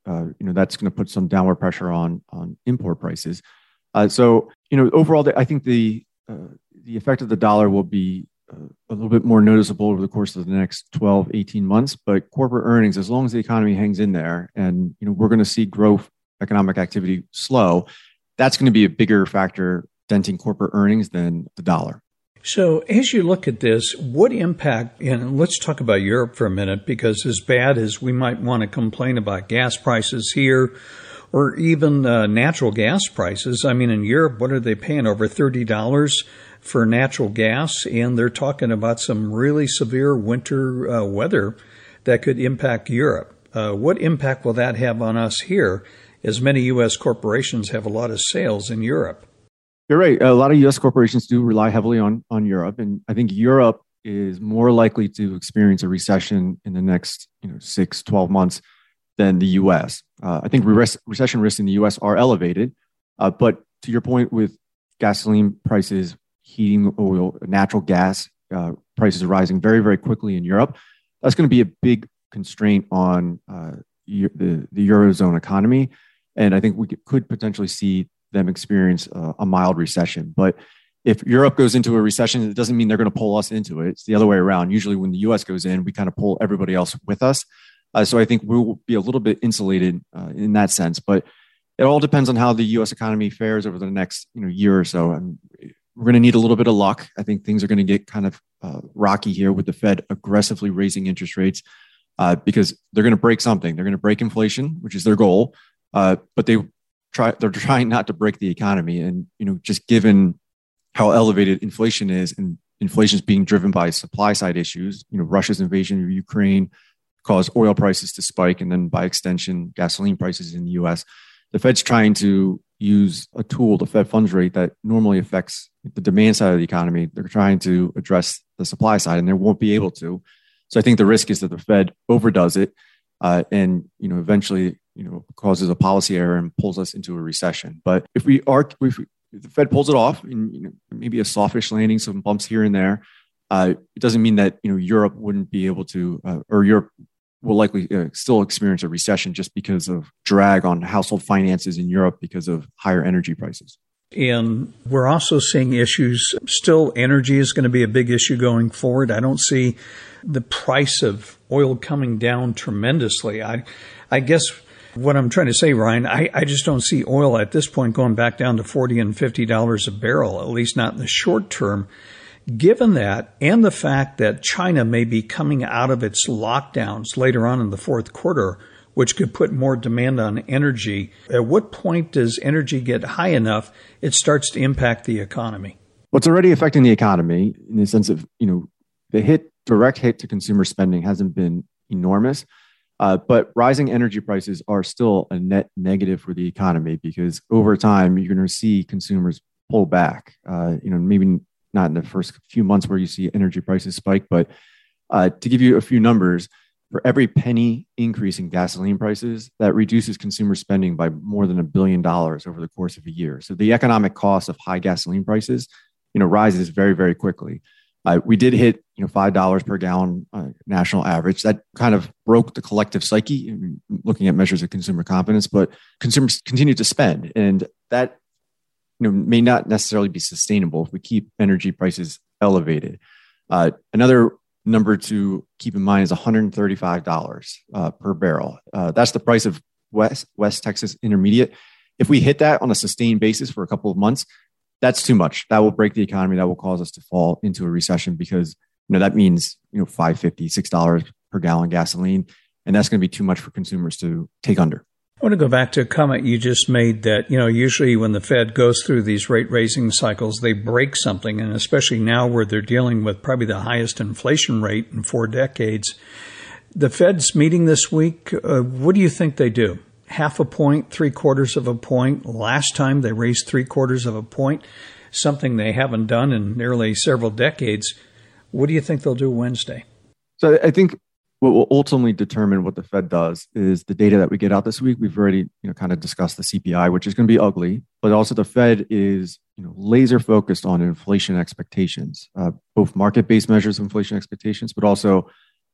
uh, you know, that's going to put some downward pressure on on import prices. Uh, so, you know, overall, I think the uh, the effect of the dollar will be uh, a little bit more noticeable over the course of the next twelve, eighteen months. But corporate earnings, as long as the economy hangs in there, and you know, we're going to see growth, economic activity slow, that's going to be a bigger factor denting corporate earnings than the dollar. So as you look at this, what impact, and let's talk about Europe for a minute, because as bad as we might want to complain about gas prices here, or even uh, natural gas prices, I mean, in Europe, what are they paying? Over thirty dollars for natural gas, and they're talking about some really severe winter uh, weather that could impact Europe. Uh, what impact will that have on us here, as many U S corporations have a lot of sales in Europe? You're right. A lot of U S corporations do rely heavily on, on Europe. And I think Europe is more likely to experience a recession in the next you know, six, twelve months than the U S. Uh, I think re- recession risks in the U S are elevated. Uh, but to your point with gasoline prices, heating oil, natural gas uh, prices are rising very, very quickly in Europe. That's going to be a big constraint on uh, the, the Eurozone economy. And I think we could potentially see them experience uh, a mild recession. But if Europe goes into a recession, it doesn't mean they're going to pull us into it. It's the other way around. Usually when the U S goes in, we kind of pull everybody else with us. Uh, so I think we'll be a little bit insulated uh, in that sense. But it all depends on how the U S economy fares over the next you know, year or so. And we're going to need a little bit of luck. I think things are going to get kind of uh, rocky here with the Fed aggressively raising interest rates uh, because they're going to break something. They're going to break inflation, which is their goal. Uh, but they try, they're trying not to break the economy. And, you know, just given how elevated inflation is, and inflation is being driven by supply side issues, you know, Russia's invasion of Ukraine caused oil prices to spike, and then by extension, gasoline prices in the U S. The Fed's trying to use a tool, the Fed funds rate, that normally affects the demand side of the economy. They're trying to address the supply side, and they won't be able to. So I think the risk is that the Fed overdoes it, uh, and you know, eventually, you know, causes a policy error and pulls us into a recession. But if we are, if, we, if the Fed pulls it off, and you know, maybe a softish landing, some bumps here and there, uh, it doesn't mean that you know Europe wouldn't be able to, uh, or Europe will likely uh, still experience a recession just because of drag on household finances in Europe because of higher energy prices. And we're also seeing issues. Still, energy is going to be a big issue going forward. I don't see the price of oil coming down tremendously. I, I guess what I'm trying to say, Ryan, I, I just don't see oil at this point going back down to forty and fifty dollars a barrel, at least not in the short term. Given that, and the fact that China may be coming out of its lockdowns later on in the fourth quarter, which could put more demand on energy, at what point does energy get high enough it starts to impact the economy? Well, it's already affecting the economy in the sense of, you know, the hit, direct hit to consumer spending hasn't been enormous, uh, but rising energy prices are still a net negative for the economy because over time you're going to see consumers pull back. Uh, you know, maybe not in the first few months where you see energy prices spike, but uh, to give you a few numbers, for every penny increase in gasoline prices, that reduces consumer spending by more than a billion dollars over the course of a year. So the economic cost of high gasoline prices, you know, rises very, very quickly. Uh, we did hit, you know, five dollars per gallon uh, national average. That kind of broke the collective psyche, looking at measures of consumer confidence, but consumers continue to spend, and that you know, may not necessarily be sustainable if we keep energy prices elevated. Uh, another number to keep in mind is one hundred thirty-five dollars uh, per barrel. Uh, that's the price of West West Texas Intermediate. If we hit that on a sustained basis for a couple of months, that's too much. That will break the economy. That will cause us to fall into a recession because you know that means you know five fifty, six dollars per gallon gasoline, and that's going to be too much for consumers to take under. I want to go back to a comment you just made that, you know, usually when the Fed goes through these rate raising cycles, they break something. And especially now where they're dealing with probably the highest inflation rate in four decades. The Fed's meeting this week. Uh, what do you think they do? Half a point, three quarters of a point. Last time they raised three quarters of a point, something they haven't done in nearly several decades. What do you think they'll do Wednesday? So I think what will ultimately determine what the Fed does is the data that we get out this week. We've already, you know, kind of discussed the C P I, which is going to be ugly, but also the Fed is, you know, laser focused on inflation expectations, uh, both market-based measures of inflation expectations, but also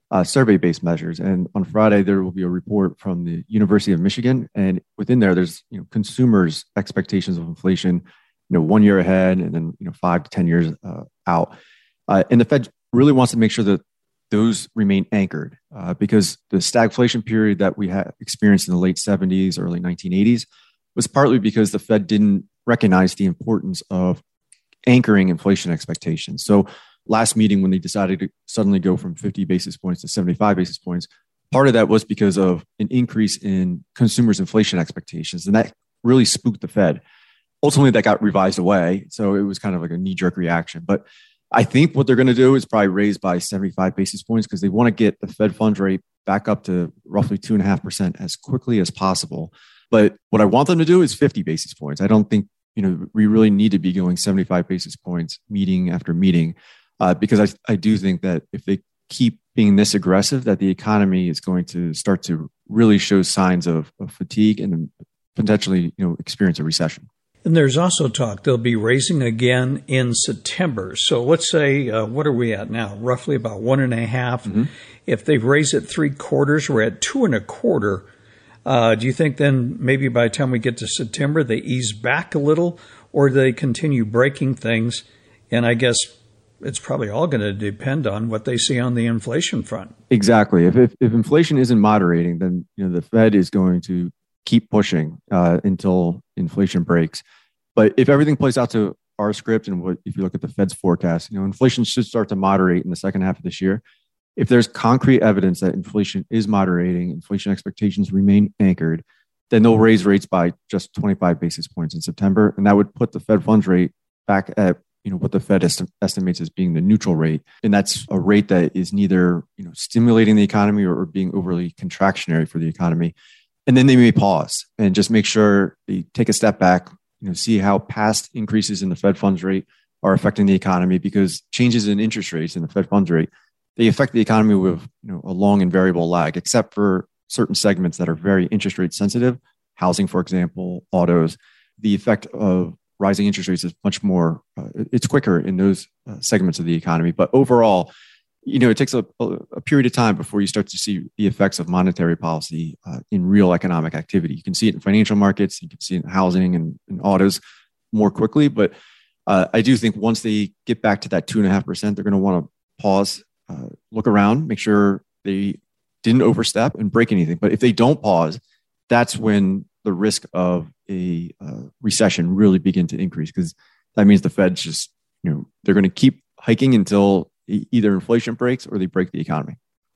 uh, survey-based measures. And on Friday, there will be a report from the University of Michigan. And within there, there's you know consumers' expectations of inflation, you know, one year ahead and then you know five to ten years uh, out. Uh, and the Fed really wants to make sure that those remain anchored uh, because the stagflation period that we had experienced in the late seventies, early nineteen eighties was partly because the Fed didn't recognize the importance of anchoring inflation expectations. So last meeting, when they decided to suddenly go from fifty basis points to seventy-five basis points, part of that was because of an increase in consumers' inflation expectations. And that really spooked the Fed. Ultimately, that got revised away. So it was kind of like a knee-jerk reaction. But I think what they're going to do is probably raise by seventy-five basis points because they want to get the Fed funds rate back up to roughly two point five percent as quickly as possible. But what I want them to do is fifty basis points. I don't think you know we really need to be going seventy-five basis points meeting after meeting. Uh, because I, I do think that if they keep being this aggressive, that the economy is going to start to really show signs of, of fatigue and potentially, you know, experience a recession. And there's also talk they'll be raising again in September. So let's say, uh, what are we at now? Roughly about one and a half. Mm-hmm. If they raise it three quarters, we're at two and a quarter. Uh, do you think then maybe by the time we get to September, they ease back a little, or do they continue breaking things? And I guess it's probably all going to depend on what they see on the inflation front. Exactly. If, if if inflation isn't moderating, then you know the Fed is going to keep pushing uh, until inflation breaks. But if everything plays out to our script, and what if you look at the Fed's forecast, you know inflation should start to moderate in the second half of this year. If there's concrete evidence that inflation is moderating, inflation expectations remain anchored, then they'll raise rates by just twenty-five basis points in September, and that would put the Fed funds rate back at you know, what the Fed est- estimates as being the neutral rate. And that's a rate that is neither, you know, stimulating the economy or, or being overly contractionary for the economy. And then they may pause and just make sure they take a step back, you know, see how past increases in the Fed funds rate are affecting the economy, because changes in interest rates in the Fed funds rate, they affect the economy with, you know, a long and variable lag, except for certain segments that are very interest rate sensitive, housing, for example, autos. The effect of rising interest rates is much more, uh, it's quicker in those uh, segments of the economy. But overall, you know, it takes a, a period of time before you start to see the effects of monetary policy uh, in real economic activity. You can see it in financial markets, you can see it in housing and, and autos more quickly. But uh, I do think once they get back to that two and a half percent, they're going to want to pause, uh, look around, make sure they didn't overstep and break anything. But if they don't pause, that's when the risk of a uh, recession really begin to increase, because that means the Fed's just, you know, they're going to keep hiking until either inflation breaks or they break the economy.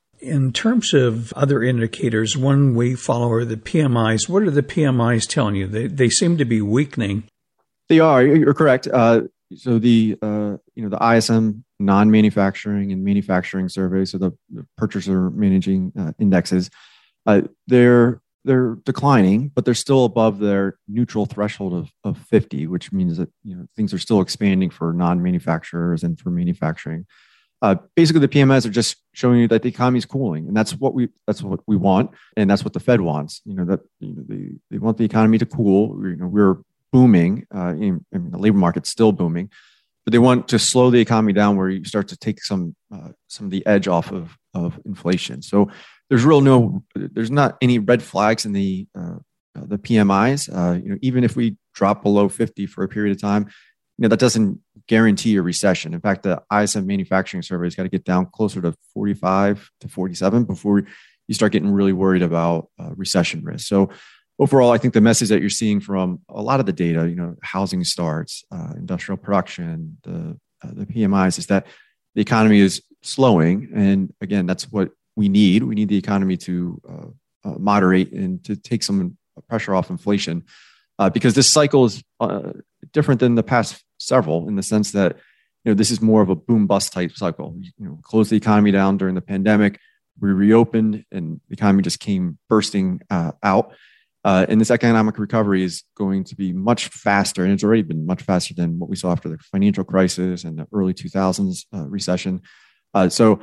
In terms of other indicators, one we follow are the P M Is. What are the P M Is telling you? They they seem to be weakening. They are. You're correct. Uh, so the uh, you know the I S M non-manufacturing and manufacturing survey, so the, the purchaser managing uh, indexes, uh, they're they're declining, but they're still above their neutral threshold of, of fifty, which means that you know things are still expanding for non-manufacturers and for manufacturing. Uh, basically, the P M Is are just showing you that the economy is cooling, and that's what we that's what we want, and that's what the Fed wants. You know that you know, they they want the economy to cool. You know, we're booming. Uh, in, I mean, the labor market's still booming, but they want to slow the economy down, where you start to take some uh, some of the edge off of of inflation. So there's real no there's not any red flags in the uh, the P M Is. Uh, you know, even if we drop below fifty for a period of time, you know, that doesn't guarantee a recession. In fact, the I S M manufacturing survey has got to get down closer to forty-five to forty-seven before you start getting really worried about uh, recession risk. So overall, I think the message that you're seeing from a lot of the data, you know, housing starts, uh, industrial production, the uh, the P M Is, is that the economy is slowing. And again, that's what we need. We need the economy to uh, uh, moderate and to take some pressure off inflation, uh, because this cycle is uh, different than the past several, in the sense that, you know, this is more of a boom bust type cycle. You know, closed the economy down during the pandemic, we reopened, and the economy just came bursting uh, out. Uh, and this economic recovery is going to be much faster, and it's already been much faster than what we saw after the financial crisis and the early two thousands uh, recession. Uh, so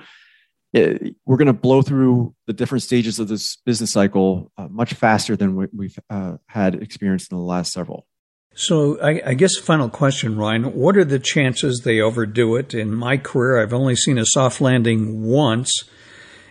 it, we're going to blow through the different stages of this business cycle uh, much faster than what we've uh, had experienced in the last several. So I, I guess final question, Ryan, what are the chances they overdo it? In my career, I've only seen a soft landing once.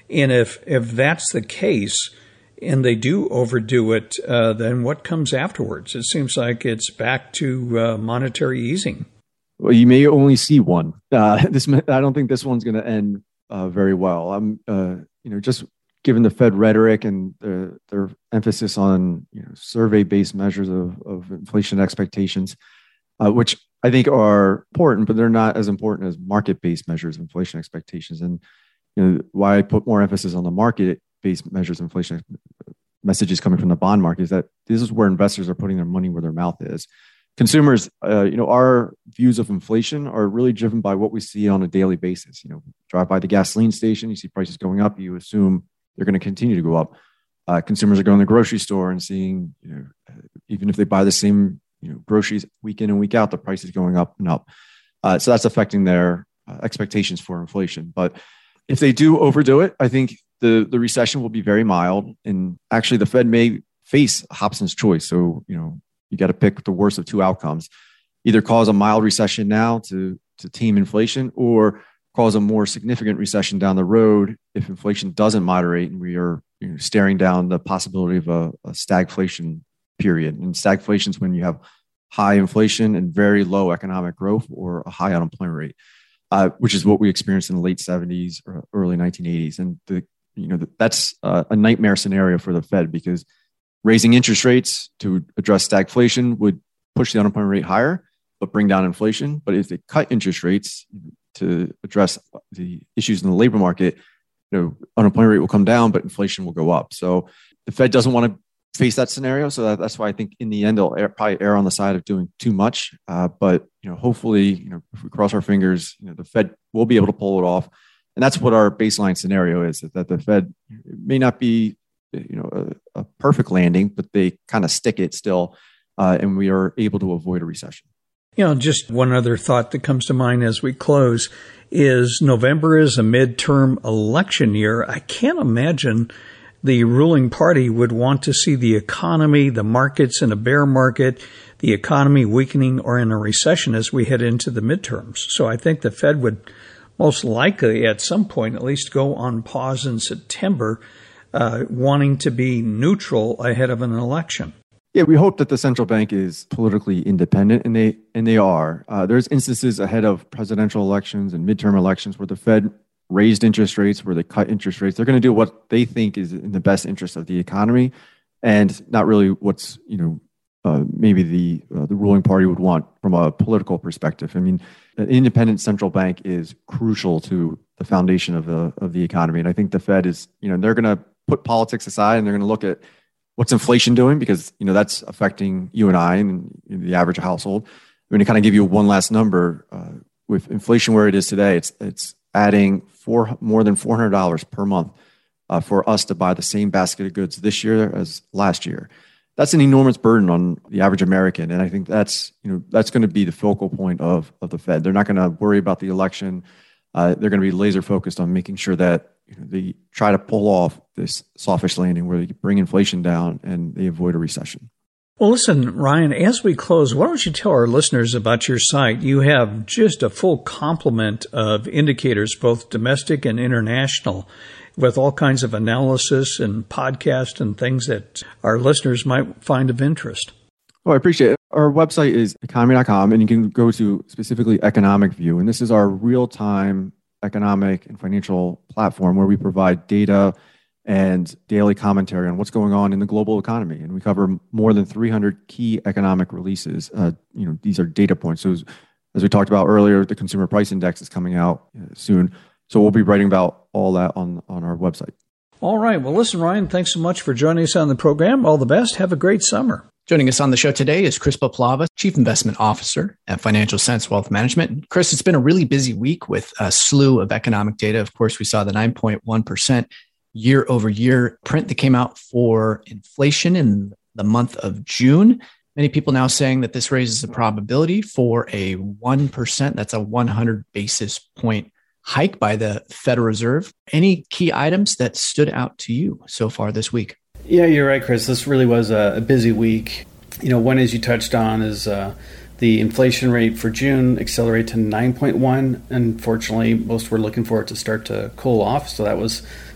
And if if that's the case, and they do overdo it, uh, then what comes afterwards? It seems like it's back to uh, monetary easing. Well, you may only see one. Uh, this I don't think this one's going to end uh, very well. I'm, uh, you know, just given the Fed rhetoric and the, their emphasis on you know survey-based measures of, of inflation expectations, uh, which I think are important, but they're not as important as market-based measures of inflation expectations. And you know why I put more emphasis on the market-based measures of inflation messages coming from the bond market is that this is where investors are putting their money where their mouth is. Consumers, uh, you know, our views of inflation are really driven by what we see on a daily basis. You know, drive by the gasoline station, you see prices going up, you assume they're going to continue to go up. Uh, consumers are going to the grocery store and seeing, you know, even if they buy the same, you know, groceries week in and week out, the price is going up and up. Uh, so that's affecting their uh, expectations for inflation. But if they do overdo it, I think the the recession will be very mild, and actually the Fed may face Hobson's choice. So, you know. You got to pick the worst of two outcomes, either cause a mild recession now to, to tame inflation or cause a more significant recession down the road if inflation doesn't moderate and we are you know, staring down the possibility of a, a stagflation period. And stagflation is when you have high inflation and very low economic growth or a high unemployment rate, uh, which is what we experienced in the late seventies or early nineteen eighties. And the, you know that's uh, a nightmare scenario for the Fed because raising interest rates to address stagflation would push the unemployment rate higher, but bring down inflation. But if they cut interest rates to address the issues in the labor market, you know, unemployment rate will come down, but inflation will go up. So the Fed doesn't want to face that scenario. So that, that's why I think in the end, they'll air, probably err on the side of doing too much. Uh, but, you know, hopefully, you know, if we cross our fingers, you know, the Fed will be able to pull it off. And that's what our baseline scenario is, that the Fed may not be you know, a, a perfect landing, but they kind of stick it still, uh, and we are able to avoid a recession. You know, just one other thought that comes to mind as we close is November is a midterm election year. I can't imagine the ruling party would want to see the economy, the markets in a bear market, the economy weakening or in a recession as we head into the midterms. So I think the Fed would most likely at some point at least go on pause in September, Uh, wanting to be neutral ahead of an election. Yeah, we hope that the central bank is politically independent, and they and they are. Uh, there's instances ahead of presidential elections and midterm elections where the Fed raised interest rates, where they cut interest rates. They're going to do what they think is in the best interest of the economy, and not really what's you know uh, maybe the uh, the ruling party would want from a political perspective. I mean, an independent central bank is crucial to the foundation of the of the economy, and I think the Fed is you know they're going to put politics aside and they're going to look at what's inflation doing because, you know, that's affecting you and I and the average household. I'm going to kind of give you one last number. Uh, with inflation where it is today, it's it's adding four more than four hundred dollars per month uh, for us to buy the same basket of goods this year as last year. That's an enormous burden on the average American. And I think that's, you know, that's going to be the focal point of, of the Fed. They're not going to worry about the election. Uh, they're going to be laser focused on making sure that you know, they try to pull off this softish landing where they bring inflation down and they avoid a recession. Well, listen, Ryan, as we close, why don't you tell our listeners about your site? You have just a full complement of indicators, both domestic and international, with all kinds of analysis and podcasts and things that our listeners might find of interest. Oh, I appreciate it. Our website is economy dot com, and you can go to specifically Economic View. And this is our real-time economic and financial platform where we provide data and daily commentary on what's going on in the global economy. And we cover more than three hundred key economic releases. Uh, you know, these are data points. So as, as we talked about earlier, the Consumer Price Index is coming out uh, soon. So we'll be writing about all that on, on our website. All right. Well, listen, Ryan, thanks so much for joining us on the program. All the best. Have a great summer. Joining us on the show today is Chris Poplava, Chief Investment Officer at Financial Sense Wealth Management. Chris, it's been a really busy week with a slew of economic data. Of course, we saw the nine point one percent year over year print that came out for inflation in the month of June. Many people now saying that this raises the probability for a one percent. That's a one hundred basis point hike by the Federal Reserve. Any key items that stood out to you so far this week? Yeah, you're right, Chris. This really was a, a busy week. You know, one, as you touched on, is uh, the inflation rate for June accelerated to nine point one. Unfortunately, most were looking for it to start to cool off. So that was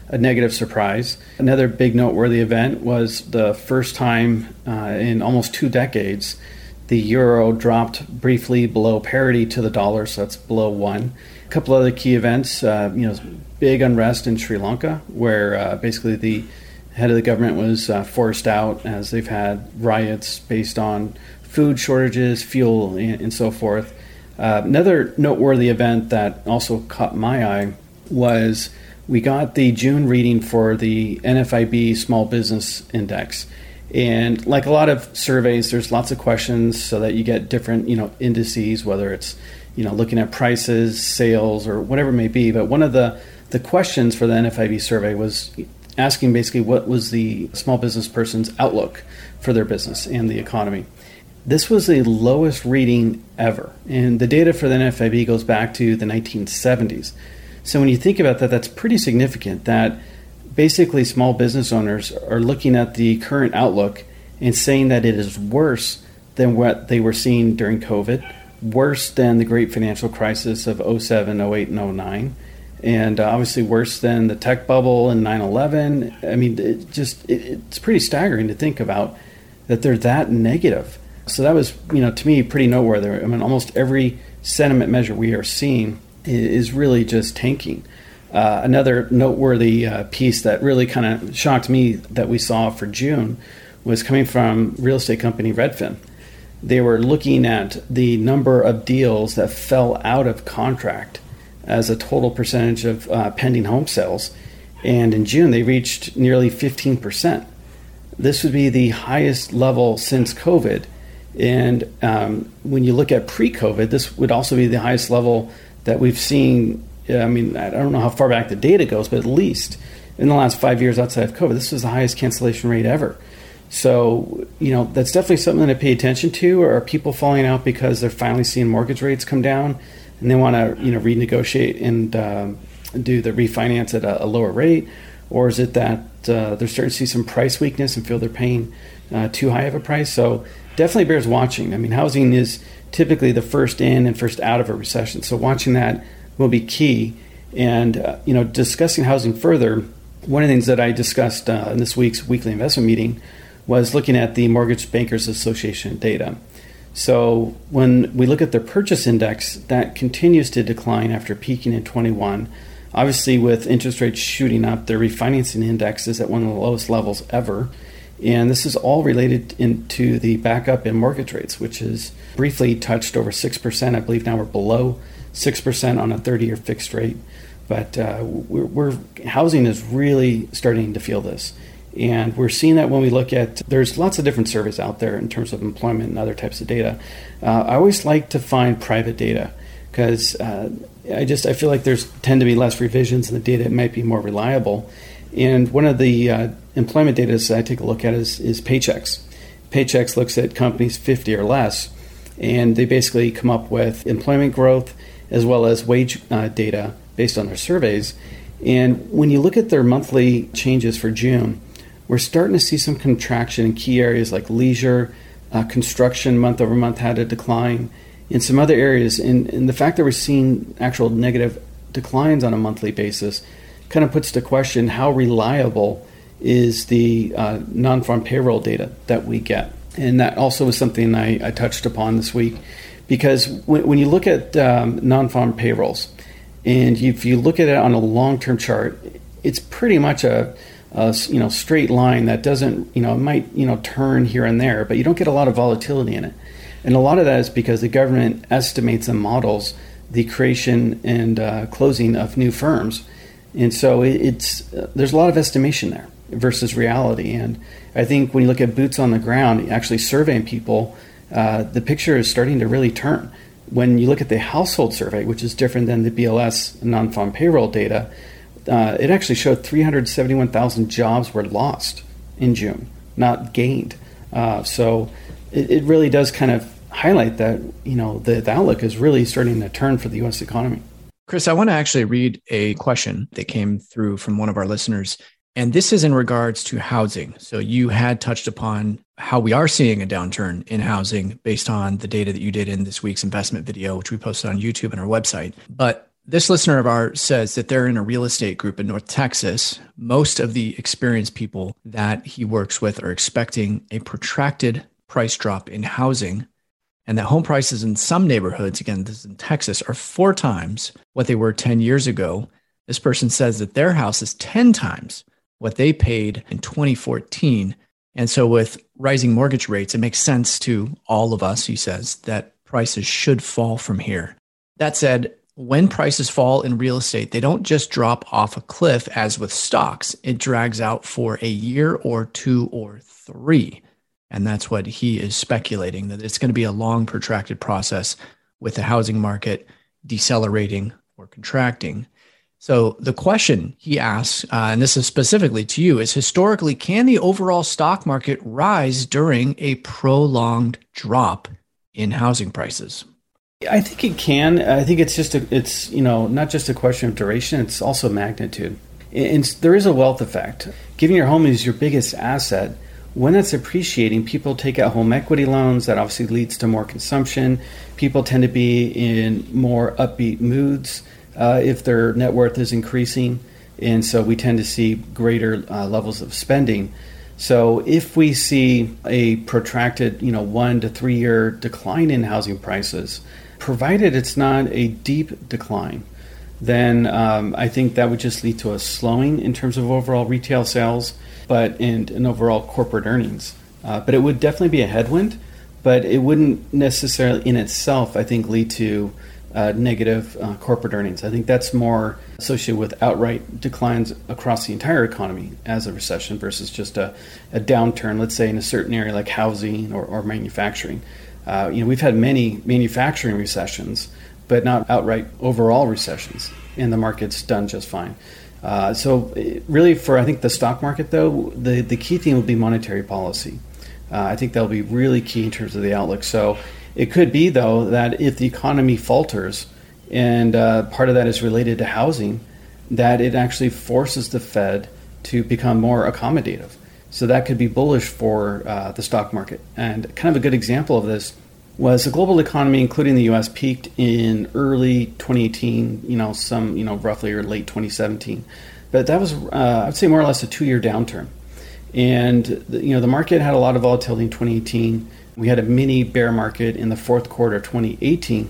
a negative surprise. Another big noteworthy event was the first time uh, in almost two decades the euro dropped briefly below parity to the dollar, so that's below one. A couple other key events, uh, you know, big unrest in Sri Lanka, where uh, basically the head of the government was uh, forced out as they've had riots based on food shortages, fuel, and, and so forth. Uh, another noteworthy event that also caught my eye was we got the June reading for the N F I B Small Business Index. And like a lot of surveys, there's lots of questions so that you get different, you know, indices, whether it's, you know, looking at prices, sales, or whatever it may be. But one of the, the questions for the N F I B survey was asking basically what was the small business person's outlook for their business and the economy. This was the lowest reading ever. And the data for the N F I B goes back to the nineteen seventies. So when you think about that, that's pretty significant that basically small business owners are looking at the current outlook and saying that it is worse than what they were seeing during COVID, worse than the great financial crisis of oh seven, oh eight, and oh nine, and uh, obviously worse than the tech bubble and nine eleven. I mean, it just it, it's pretty staggering to think about that they're that negative. So that was, you know, to me, pretty noteworthy. I mean, almost every sentiment measure we are seeing is really just tanking. Uh, another noteworthy uh, piece that really kind of shocked me that we saw for June was coming from real estate company Redfin. They were looking at the number of deals that fell out of contract as a total percentage of uh, pending home sales. And in June, they reached nearly fifteen percent. This would be the highest level since COVID. And um, when you look at pre-COVID, this would also be the highest level that we've seen. I mean, I don't know how far back the data goes, but at least in the last five years outside of COVID, this was the highest cancellation rate ever. So, you know, that's definitely something to pay attention to. Are people falling out because they're finally seeing mortgage rates come down and they want to, you know, renegotiate and um, do the refinance at a, a lower rate? Or is it that uh, they're starting to see some price weakness and feel they're paying uh, too high of a price? So definitely bears watching. I mean, housing is typically the first in and first out of a recession. So watching that will be key. And, uh, you know, discussing housing further, one of the things that I discussed uh, in this week's weekly investment meeting was looking at the Mortgage Bankers Association data. So when we look at their purchase index, that continues to decline after peaking in twenty-one. Obviously, with interest rates shooting up, their refinancing index is at one of the lowest levels ever. And this is all related into the backup in mortgage rates, which is briefly touched over six percent. I believe now we're below six percent on a thirty-year fixed rate. But uh, we're, we're housing is really starting to feel this. And we're seeing that when we look at, there's lots of different surveys out there in terms of employment and other types of data. Uh, I always like to find private data because uh, I just, I feel like there's tend to be less revisions and the data might be more reliable. And one of the uh, employment data I take a look at is, is Paychex. Paychex looks at companies fifty or less, and they basically come up with employment growth as well as wage uh, data based on their surveys. And when you look at their monthly changes for June, we're starting to see some contraction in key areas like leisure, uh, construction month over month had a decline, in some other areas. And, and the fact that we're seeing actual negative declines on a monthly basis kind of puts to question how reliable is the uh, non-farm payroll data that we get. And that also was something I, I touched upon this week, because when, when you look at um, non-farm payrolls, and if you look at it on a long-term chart, it's pretty much a, a you know straight line that doesn't, you know, it might, you know, turn here and there, but you don't get a lot of volatility in it. And a lot of that is because the government estimates and models the creation and uh, closing of new firms. And so it, it's uh, there's a lot of estimation there versus reality. And I think when you look at boots on the ground, actually surveying people, uh, the picture is starting to really turn. When you look at the household survey, which is different than the B L S non-farm payroll data, uh, it actually showed three hundred seventy-one thousand jobs were lost in June, not gained. Uh, so it, it really does kind of highlight that, you know, the, the outlook is really starting to turn for the U S economy. Chris, I want to actually read a question that came through from one of our listeners. And this is in regards to housing. So you had touched upon how we are seeing a downturn in housing based on the data that you did in this week's investment video, which we posted on YouTube and our website. But This listener of ours says that they're in a real estate group in North Texas. Most of the experienced people that he works with are expecting a protracted price drop in housing, and that home prices in some neighborhoods, again, this is in Texas, are four times what they were ten years ago. This person says that their house is ten times what they paid in twenty fourteen. And so with rising mortgage rates, it makes sense to all of us, he says, that prices should fall from here. That said, when prices fall in real estate, they don't just drop off a cliff as with stocks. It drags out for a year or two or three. And that's what he is speculating, that it's going to be a long, protracted process with the housing market decelerating or contracting. So the question he asks, uh, and this is specifically to you, is historically, can the overall stock market rise during a prolonged drop in housing prices? I think it can. I think it's just a, it's, you know, not just a question of duration, it's also magnitude. And there is a wealth effect. Given your home is your biggest asset, when it's appreciating, people take out home equity loans. That obviously leads to more consumption. People tend to be in more upbeat moods uh, if their net worth is increasing. And so we tend to see greater uh, levels of spending. So if we see a protracted, you know, one to three year decline in housing prices, provided it's not a deep decline, then um, I think that would just lead to a slowing in terms of overall retail sales, but and, and overall corporate earnings. Uh, but it would definitely be a headwind, but it wouldn't necessarily in itself, I think, lead to uh, negative uh, corporate earnings. I think that's more associated with outright declines across the entire economy as a recession versus just a, a downturn, let's say in a certain area like housing or, or manufacturing. Uh, you know, we've had many manufacturing recessions, but not outright overall recessions, and the market's done just fine. Uh, so really for, I think, the stock market, though, the, the key theme will be monetary policy. Uh, I think that'll be really key in terms of the outlook. So it could be, though, that if the economy falters, and uh, part of that is related to housing, that it actually forces the Fed to become more accommodative. So that could be bullish for uh, the stock market. And kind of a good example of this was the global economy, including the U S, peaked in early twenty eighteen, you know, some, you know, roughly or late twenty seventeen. But that was, uh, I'd say, more or less a two-year downturn. And, the, you know, the market had a lot of volatility in twenty eighteen. We had a mini bear market in the fourth quarter of twenty eighteen.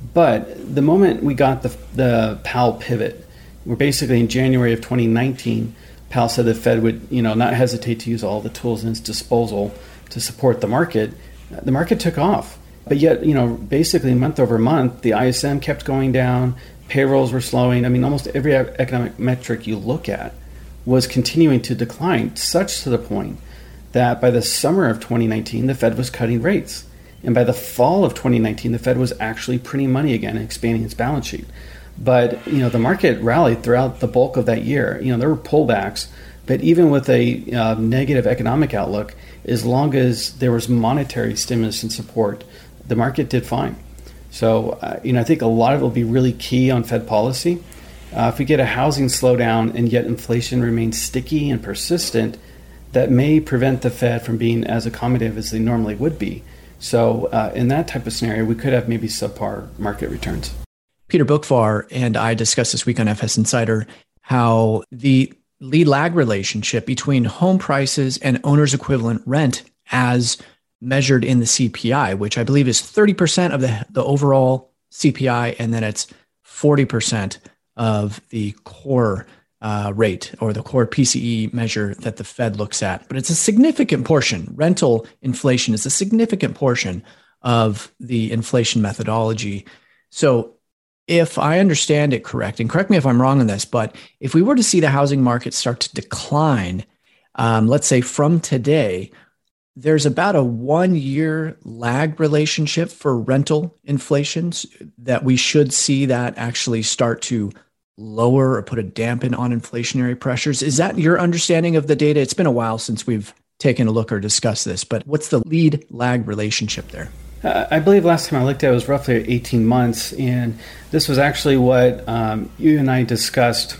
But the moment we got the, the Powell pivot, we're basically in January of twenty nineteen, Powell said the Fed would, you know, not hesitate to use all the tools in its disposal to support the market. The market took off. But yet, you know, basically month over month, the I S M kept going down, payrolls were slowing. I mean, almost every economic metric you look at was continuing to decline, such to the point that by the summer of twenty nineteen, the Fed was cutting rates. And by the fall of twenty nineteen, the Fed was actually printing money again and expanding its balance sheet. But, you know, the market rallied throughout the bulk of that year. You know, there were pullbacks, but even with a uh, negative economic outlook, as long as there was monetary stimulus and support, the market did fine. So, uh, you know, I think a lot of it will be really key on Fed policy. Uh, if we get a housing slowdown and yet inflation remains sticky and persistent, that may prevent the Fed from being as accommodative as they normally would be. So uh, in that type of scenario, we could have maybe subpar market returns. Peter Boockvar and I discussed this week on F S Insider how the lead lag relationship between home prices and owner's equivalent rent as measured in the C P I, which I believe is thirty percent of the, the overall C P I, and then it's forty percent of the core uh, rate or the core P C E measure that the Fed looks at. But it's a significant portion. Rental inflation is a significant portion of the inflation methodology. So if I understand it correct, and correct me if I'm wrong on this, but if we were to see the housing market start to decline, um, let's say from today, there's about a one-year lag relationship for rental inflations that we should see that actually start to lower or put a dampen on inflationary pressures. Is that your understanding of the data? It's been a while since we've taken a look or discussed this, but what's the lead lag relationship there? Uh, I believe last time I looked at it was roughly eighteen months, and this was actually what um, you and I discussed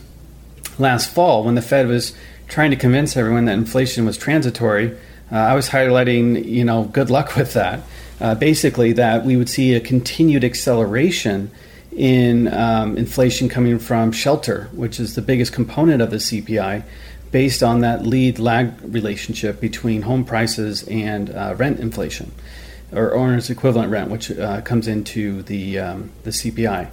last fall when the Fed was trying to convince everyone that inflation was transitory. Uh, I was highlighting, you know, good luck with that. Uh, basically, that we would see a continued acceleration in um, inflation coming from shelter, which is the biggest component of the C P I, based on that lead lag relationship between home prices and uh, rent inflation, or owner's equivalent rent, which uh, comes into the um, the C P I.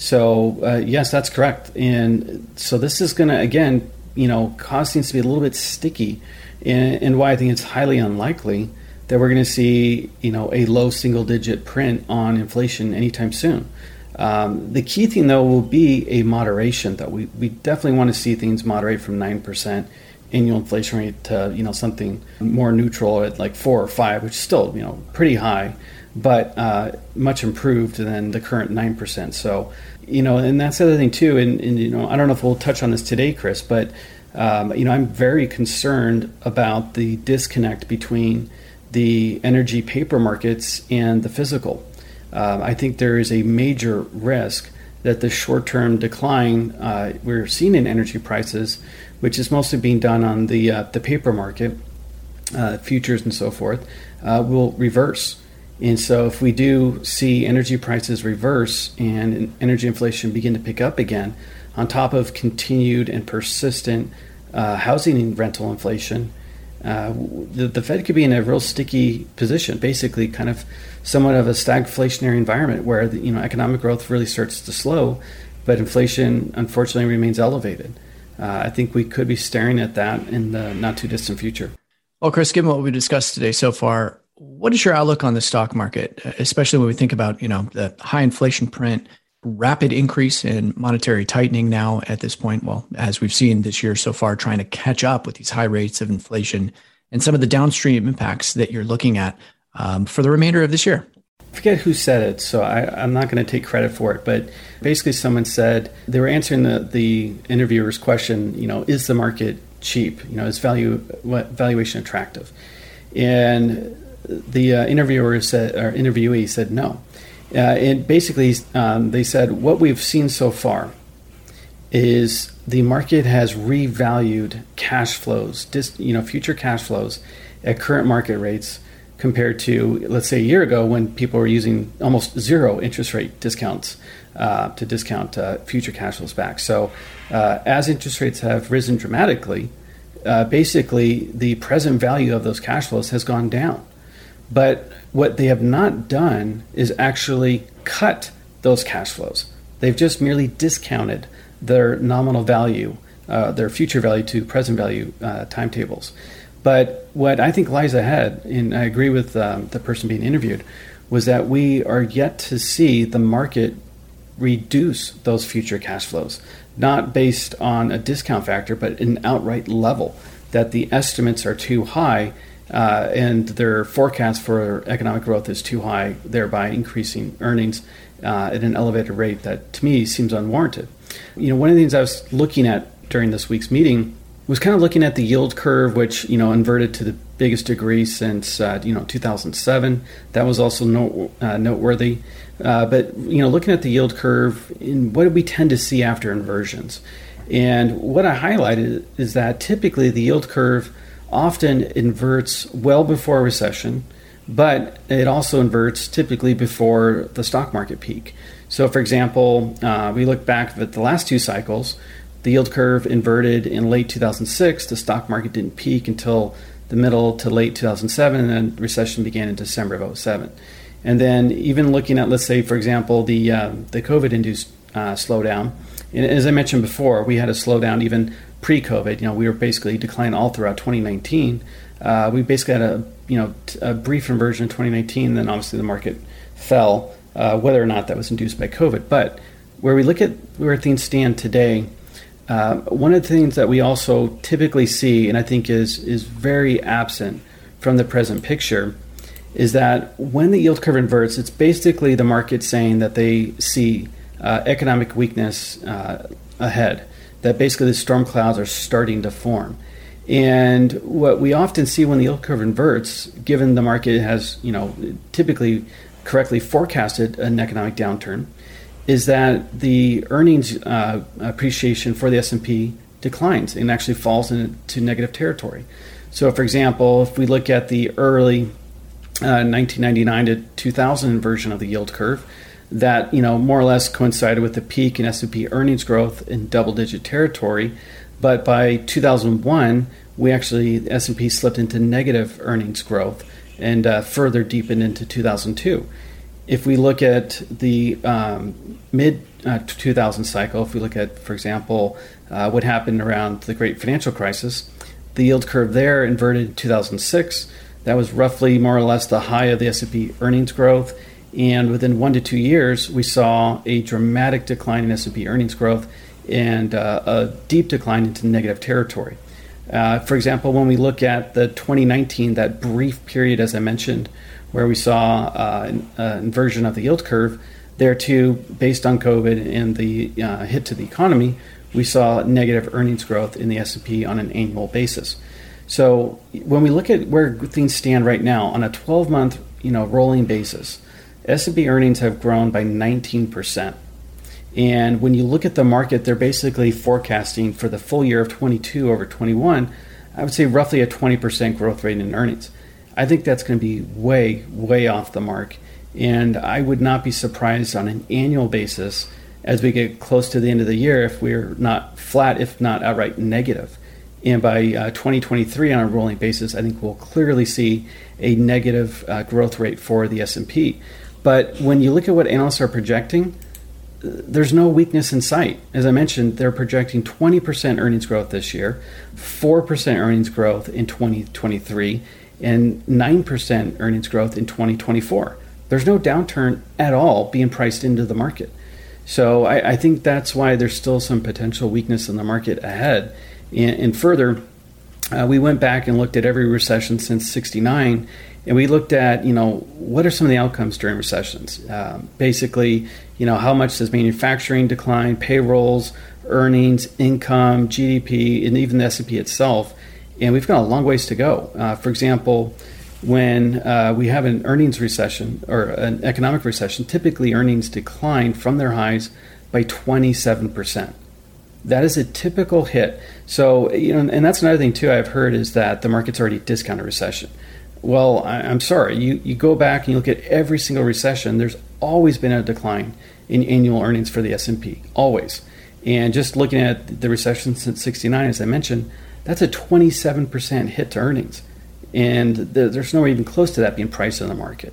So uh, yes, that's correct. And so this is going to, again, you know, cause things to be a little bit sticky, and, and why I think it's highly unlikely that we're going to see, you know, a low single digit print on inflation anytime soon. Um, the key thing, though, will be a moderation, though. We, we definitely want to see things moderate from nine percent annual inflation rate to, you know, something more neutral at like four or five, which is still, you know, pretty high, but uh, much improved than the current nine percent. So, you know, and that's the other thing, too. And, and you know, I don't know if we'll touch on this today, Chris, but, um, you know, I'm very concerned about the disconnect between the energy paper markets and the physical. Uh, I think there is a major risk that the short-term decline uh, we're seeing in energy prices, which is mostly being done on the uh, the paper market, uh, futures and so forth, uh, will reverse. And so if we do see energy prices reverse and energy inflation begin to pick up again, on top of continued and persistent uh, housing and rental inflation, Uh, the, the Fed could be in a real sticky position, basically kind of somewhat of a stagflationary environment where the, you know, economic growth really starts to slow, but inflation unfortunately remains elevated. Uh, I think we could be staring at that in the not too distant future. Well, Chris, given what we discussed today so far, what is your outlook on the stock market, especially when we think about, you know, the high inflation print, rapid increase in monetary tightening now at this point, well, as we've seen this year so far, trying to catch up with these high rates of inflation and some of the downstream impacts that you're looking at um, for the remainder of this year? I forget who said it, so I, I'm not going to take credit for it, but basically someone said, they were answering the, the interviewer's question, you know, is the market cheap? You know, is value what valuation attractive? And the uh, interviewer said, or interviewee said no. Uh, and basically, um, they said what we've seen so far is the market has revalued cash flows, dis, you know, future cash flows at current market rates compared to, let's say, a year ago when people were using almost zero interest rate discounts uh, to discount uh, future cash flows back. So, uh, as interest rates have risen dramatically, uh, basically the present value of those cash flows has gone down. But what they have not done is actually cut those cash flows. They've just merely discounted their nominal value, uh, their future value to present value uh, timetables. But what I think lies ahead, and I agree with um, the person being interviewed, was that we are yet to see the market reduce those future cash flows, not based on a discount factor, but an outright level, that the estimates are too high. Uh, and their forecast for economic growth is too high, thereby increasing earnings uh, at an elevated rate that, to me, seems unwarranted. You know, one of the things I was looking at during this week's meeting was kind of looking at the yield curve, which, you know, inverted to the biggest degree since, uh, you know, two thousand seven. That was also note, uh, noteworthy. Uh, but, you know, looking at the yield curve, in what do we tend to see after inversions? And what I highlighted is that typically the yield curve often inverts well before a recession, but it also inverts typically before the stock market peak. So, for example, uh, we look back at the last two cycles, the yield curve inverted in late two thousand six. The stock market didn't peak until the middle to late two thousand seven, and then the recession began in December of oh seven. And then even looking at, let's say, for example, the uh, the COVID-induced uh, slowdown, and as I mentioned before, we had a slowdown even pre-COVID. You know, we were basically declining all throughout twenty nineteen. Uh, we basically had a you know t- a brief inversion in twenty nineteen. Then obviously the market fell, uh, whether or not that was induced by COVID. But where we look at where things stand today, uh, one of the things that we also typically see, and I think is is very absent from the present picture, is that when the yield curve inverts, it's basically the market saying that they see uh, economic weakness uh, ahead. That basically the storm clouds are starting to form. And what we often see when the yield curve inverts, given the market has, you know, typically correctly forecasted an economic downturn, is that the earnings uh, appreciation for the S and P declines and actually falls into negative territory. So, for example, if we look at the early uh, nineteen ninety-nine to two thousand inversion of the yield curve, that, you know, more or less coincided with the peak in S and P earnings growth in double-digit territory. But by two thousand one, we actually, the S and P slipped into negative earnings growth and uh, further deepened into two thousand two. If we look at the um, mid uh, two thousand cycle, if we look at, for example, uh, what happened around the great financial crisis, the yield curve there inverted in two thousand six. That was roughly more or less the high of the S and P earnings growth. And within one to two years, we saw a dramatic decline in S and P earnings growth and uh, a deep decline into negative territory. Uh, for example, when we look at the twenty nineteen, that brief period, as I mentioned, where we saw uh, an uh, inversion of the yield curve, there too, based on COVID and the uh, hit to the economy, we saw negative earnings growth in the S and P on an annual basis. So when we look at where things stand right now on a twelve-month, you know, rolling basis, S and P earnings have grown by nineteen percent. And when you look at the market, they're basically forecasting for the full year of twenty-two over twenty-one, I would say roughly a twenty percent growth rate in earnings. I think that's going to be way, way off the mark. And I would not be surprised on an annual basis as we get close to the end of the year if we're not flat, if not outright negative. And by uh, twenty twenty-three on a rolling basis, I think we'll clearly see a negative uh, growth rate for the S and P. But when you look at what analysts are projecting, there's no weakness in sight. As I mentioned, they're projecting twenty percent earnings growth this year, four percent earnings growth in twenty twenty-three, and nine percent earnings growth in twenty twenty-four. There's no downturn at all being priced into the market. So I, I think that's why there's still some potential weakness in the market ahead. And, and further, uh, we went back and looked at every recession since sixty-nine, and we looked at, you know, what are some of the outcomes during recessions? Um, basically, you know, how much does manufacturing decline, payrolls, earnings, income, G D P, and even the S and P itself. And we've got a long ways to go. Uh, for example, when uh, we have an earnings recession or an economic recession, typically earnings decline from their highs by twenty-seven percent. That is a typical hit. So, you know, and that's another thing too I've heard is that the market's already discounted recession. Well, I, I'm sorry. You, you go back and you look at every single recession, there's always been a decline in annual earnings for the S and P, always. And just looking at the recession since sixty-nine, as I mentioned, that's a twenty-seven percent hit to earnings. And the, there's nowhere even close to that being priced in the market.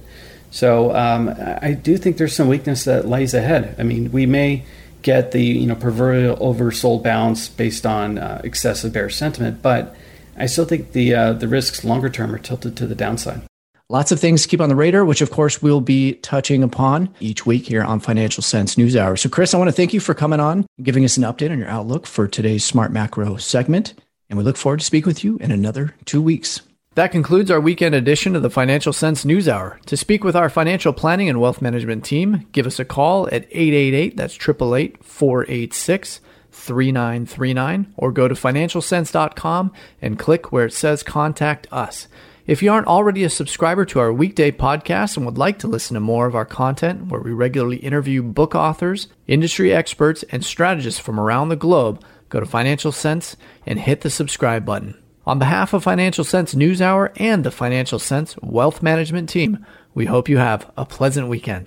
So um, I do think there's some weakness that lies ahead. I mean, we may get the you know proverbial oversold bounce based on uh, excessive bearish sentiment, but I still think the uh, the risks longer term are tilted to the downside. Lots of things to keep on the radar, which of course we'll be touching upon each week here on Financial Sense News Hour. So Chris, I want to thank you for coming on, giving us an update on your outlook for today's Smart Macro segment. And we look forward to speaking with you in another two weeks. That concludes our weekend edition of the Financial Sense News Hour. To speak with our financial planning and wealth management team, give us a call at eight eight eight, that's eight eight eight, four eight six, three nine three nine, or go to financial sense dot com and click where it says Contact Us. If you aren't already a subscriber to our weekday podcast and would like to listen to more of our content, where we regularly interview book authors, industry experts, and strategists from around the globe, go to Financial Sense and hit the subscribe button. On behalf of Financial Sense News Hour and the Financial Sense Wealth Management team, we hope you have a pleasant weekend.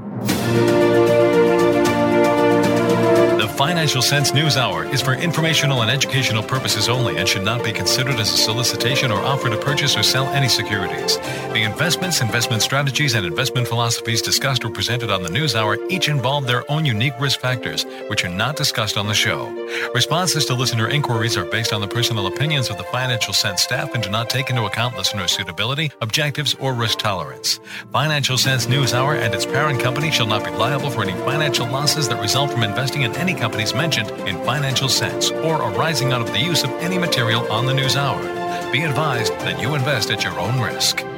The Financial Sense News Hour is for informational and educational purposes only and should not be considered as a solicitation or offer to purchase or sell any securities. The investments, investment strategies, and investment philosophies discussed or presented on the News Hour each involve their own unique risk factors, which are not discussed on the show. Responses to listener inquiries are based on the personal opinions of the Financial Sense staff and do not take into account listener suitability, objectives, or risk tolerance. Financial Sense News Hour and its parent company shall not be liable for any financial losses that result from investing in any companies mentioned in Financial Sense or arising out of the use of any material on the News Hour. Be advised that you invest at your own risk.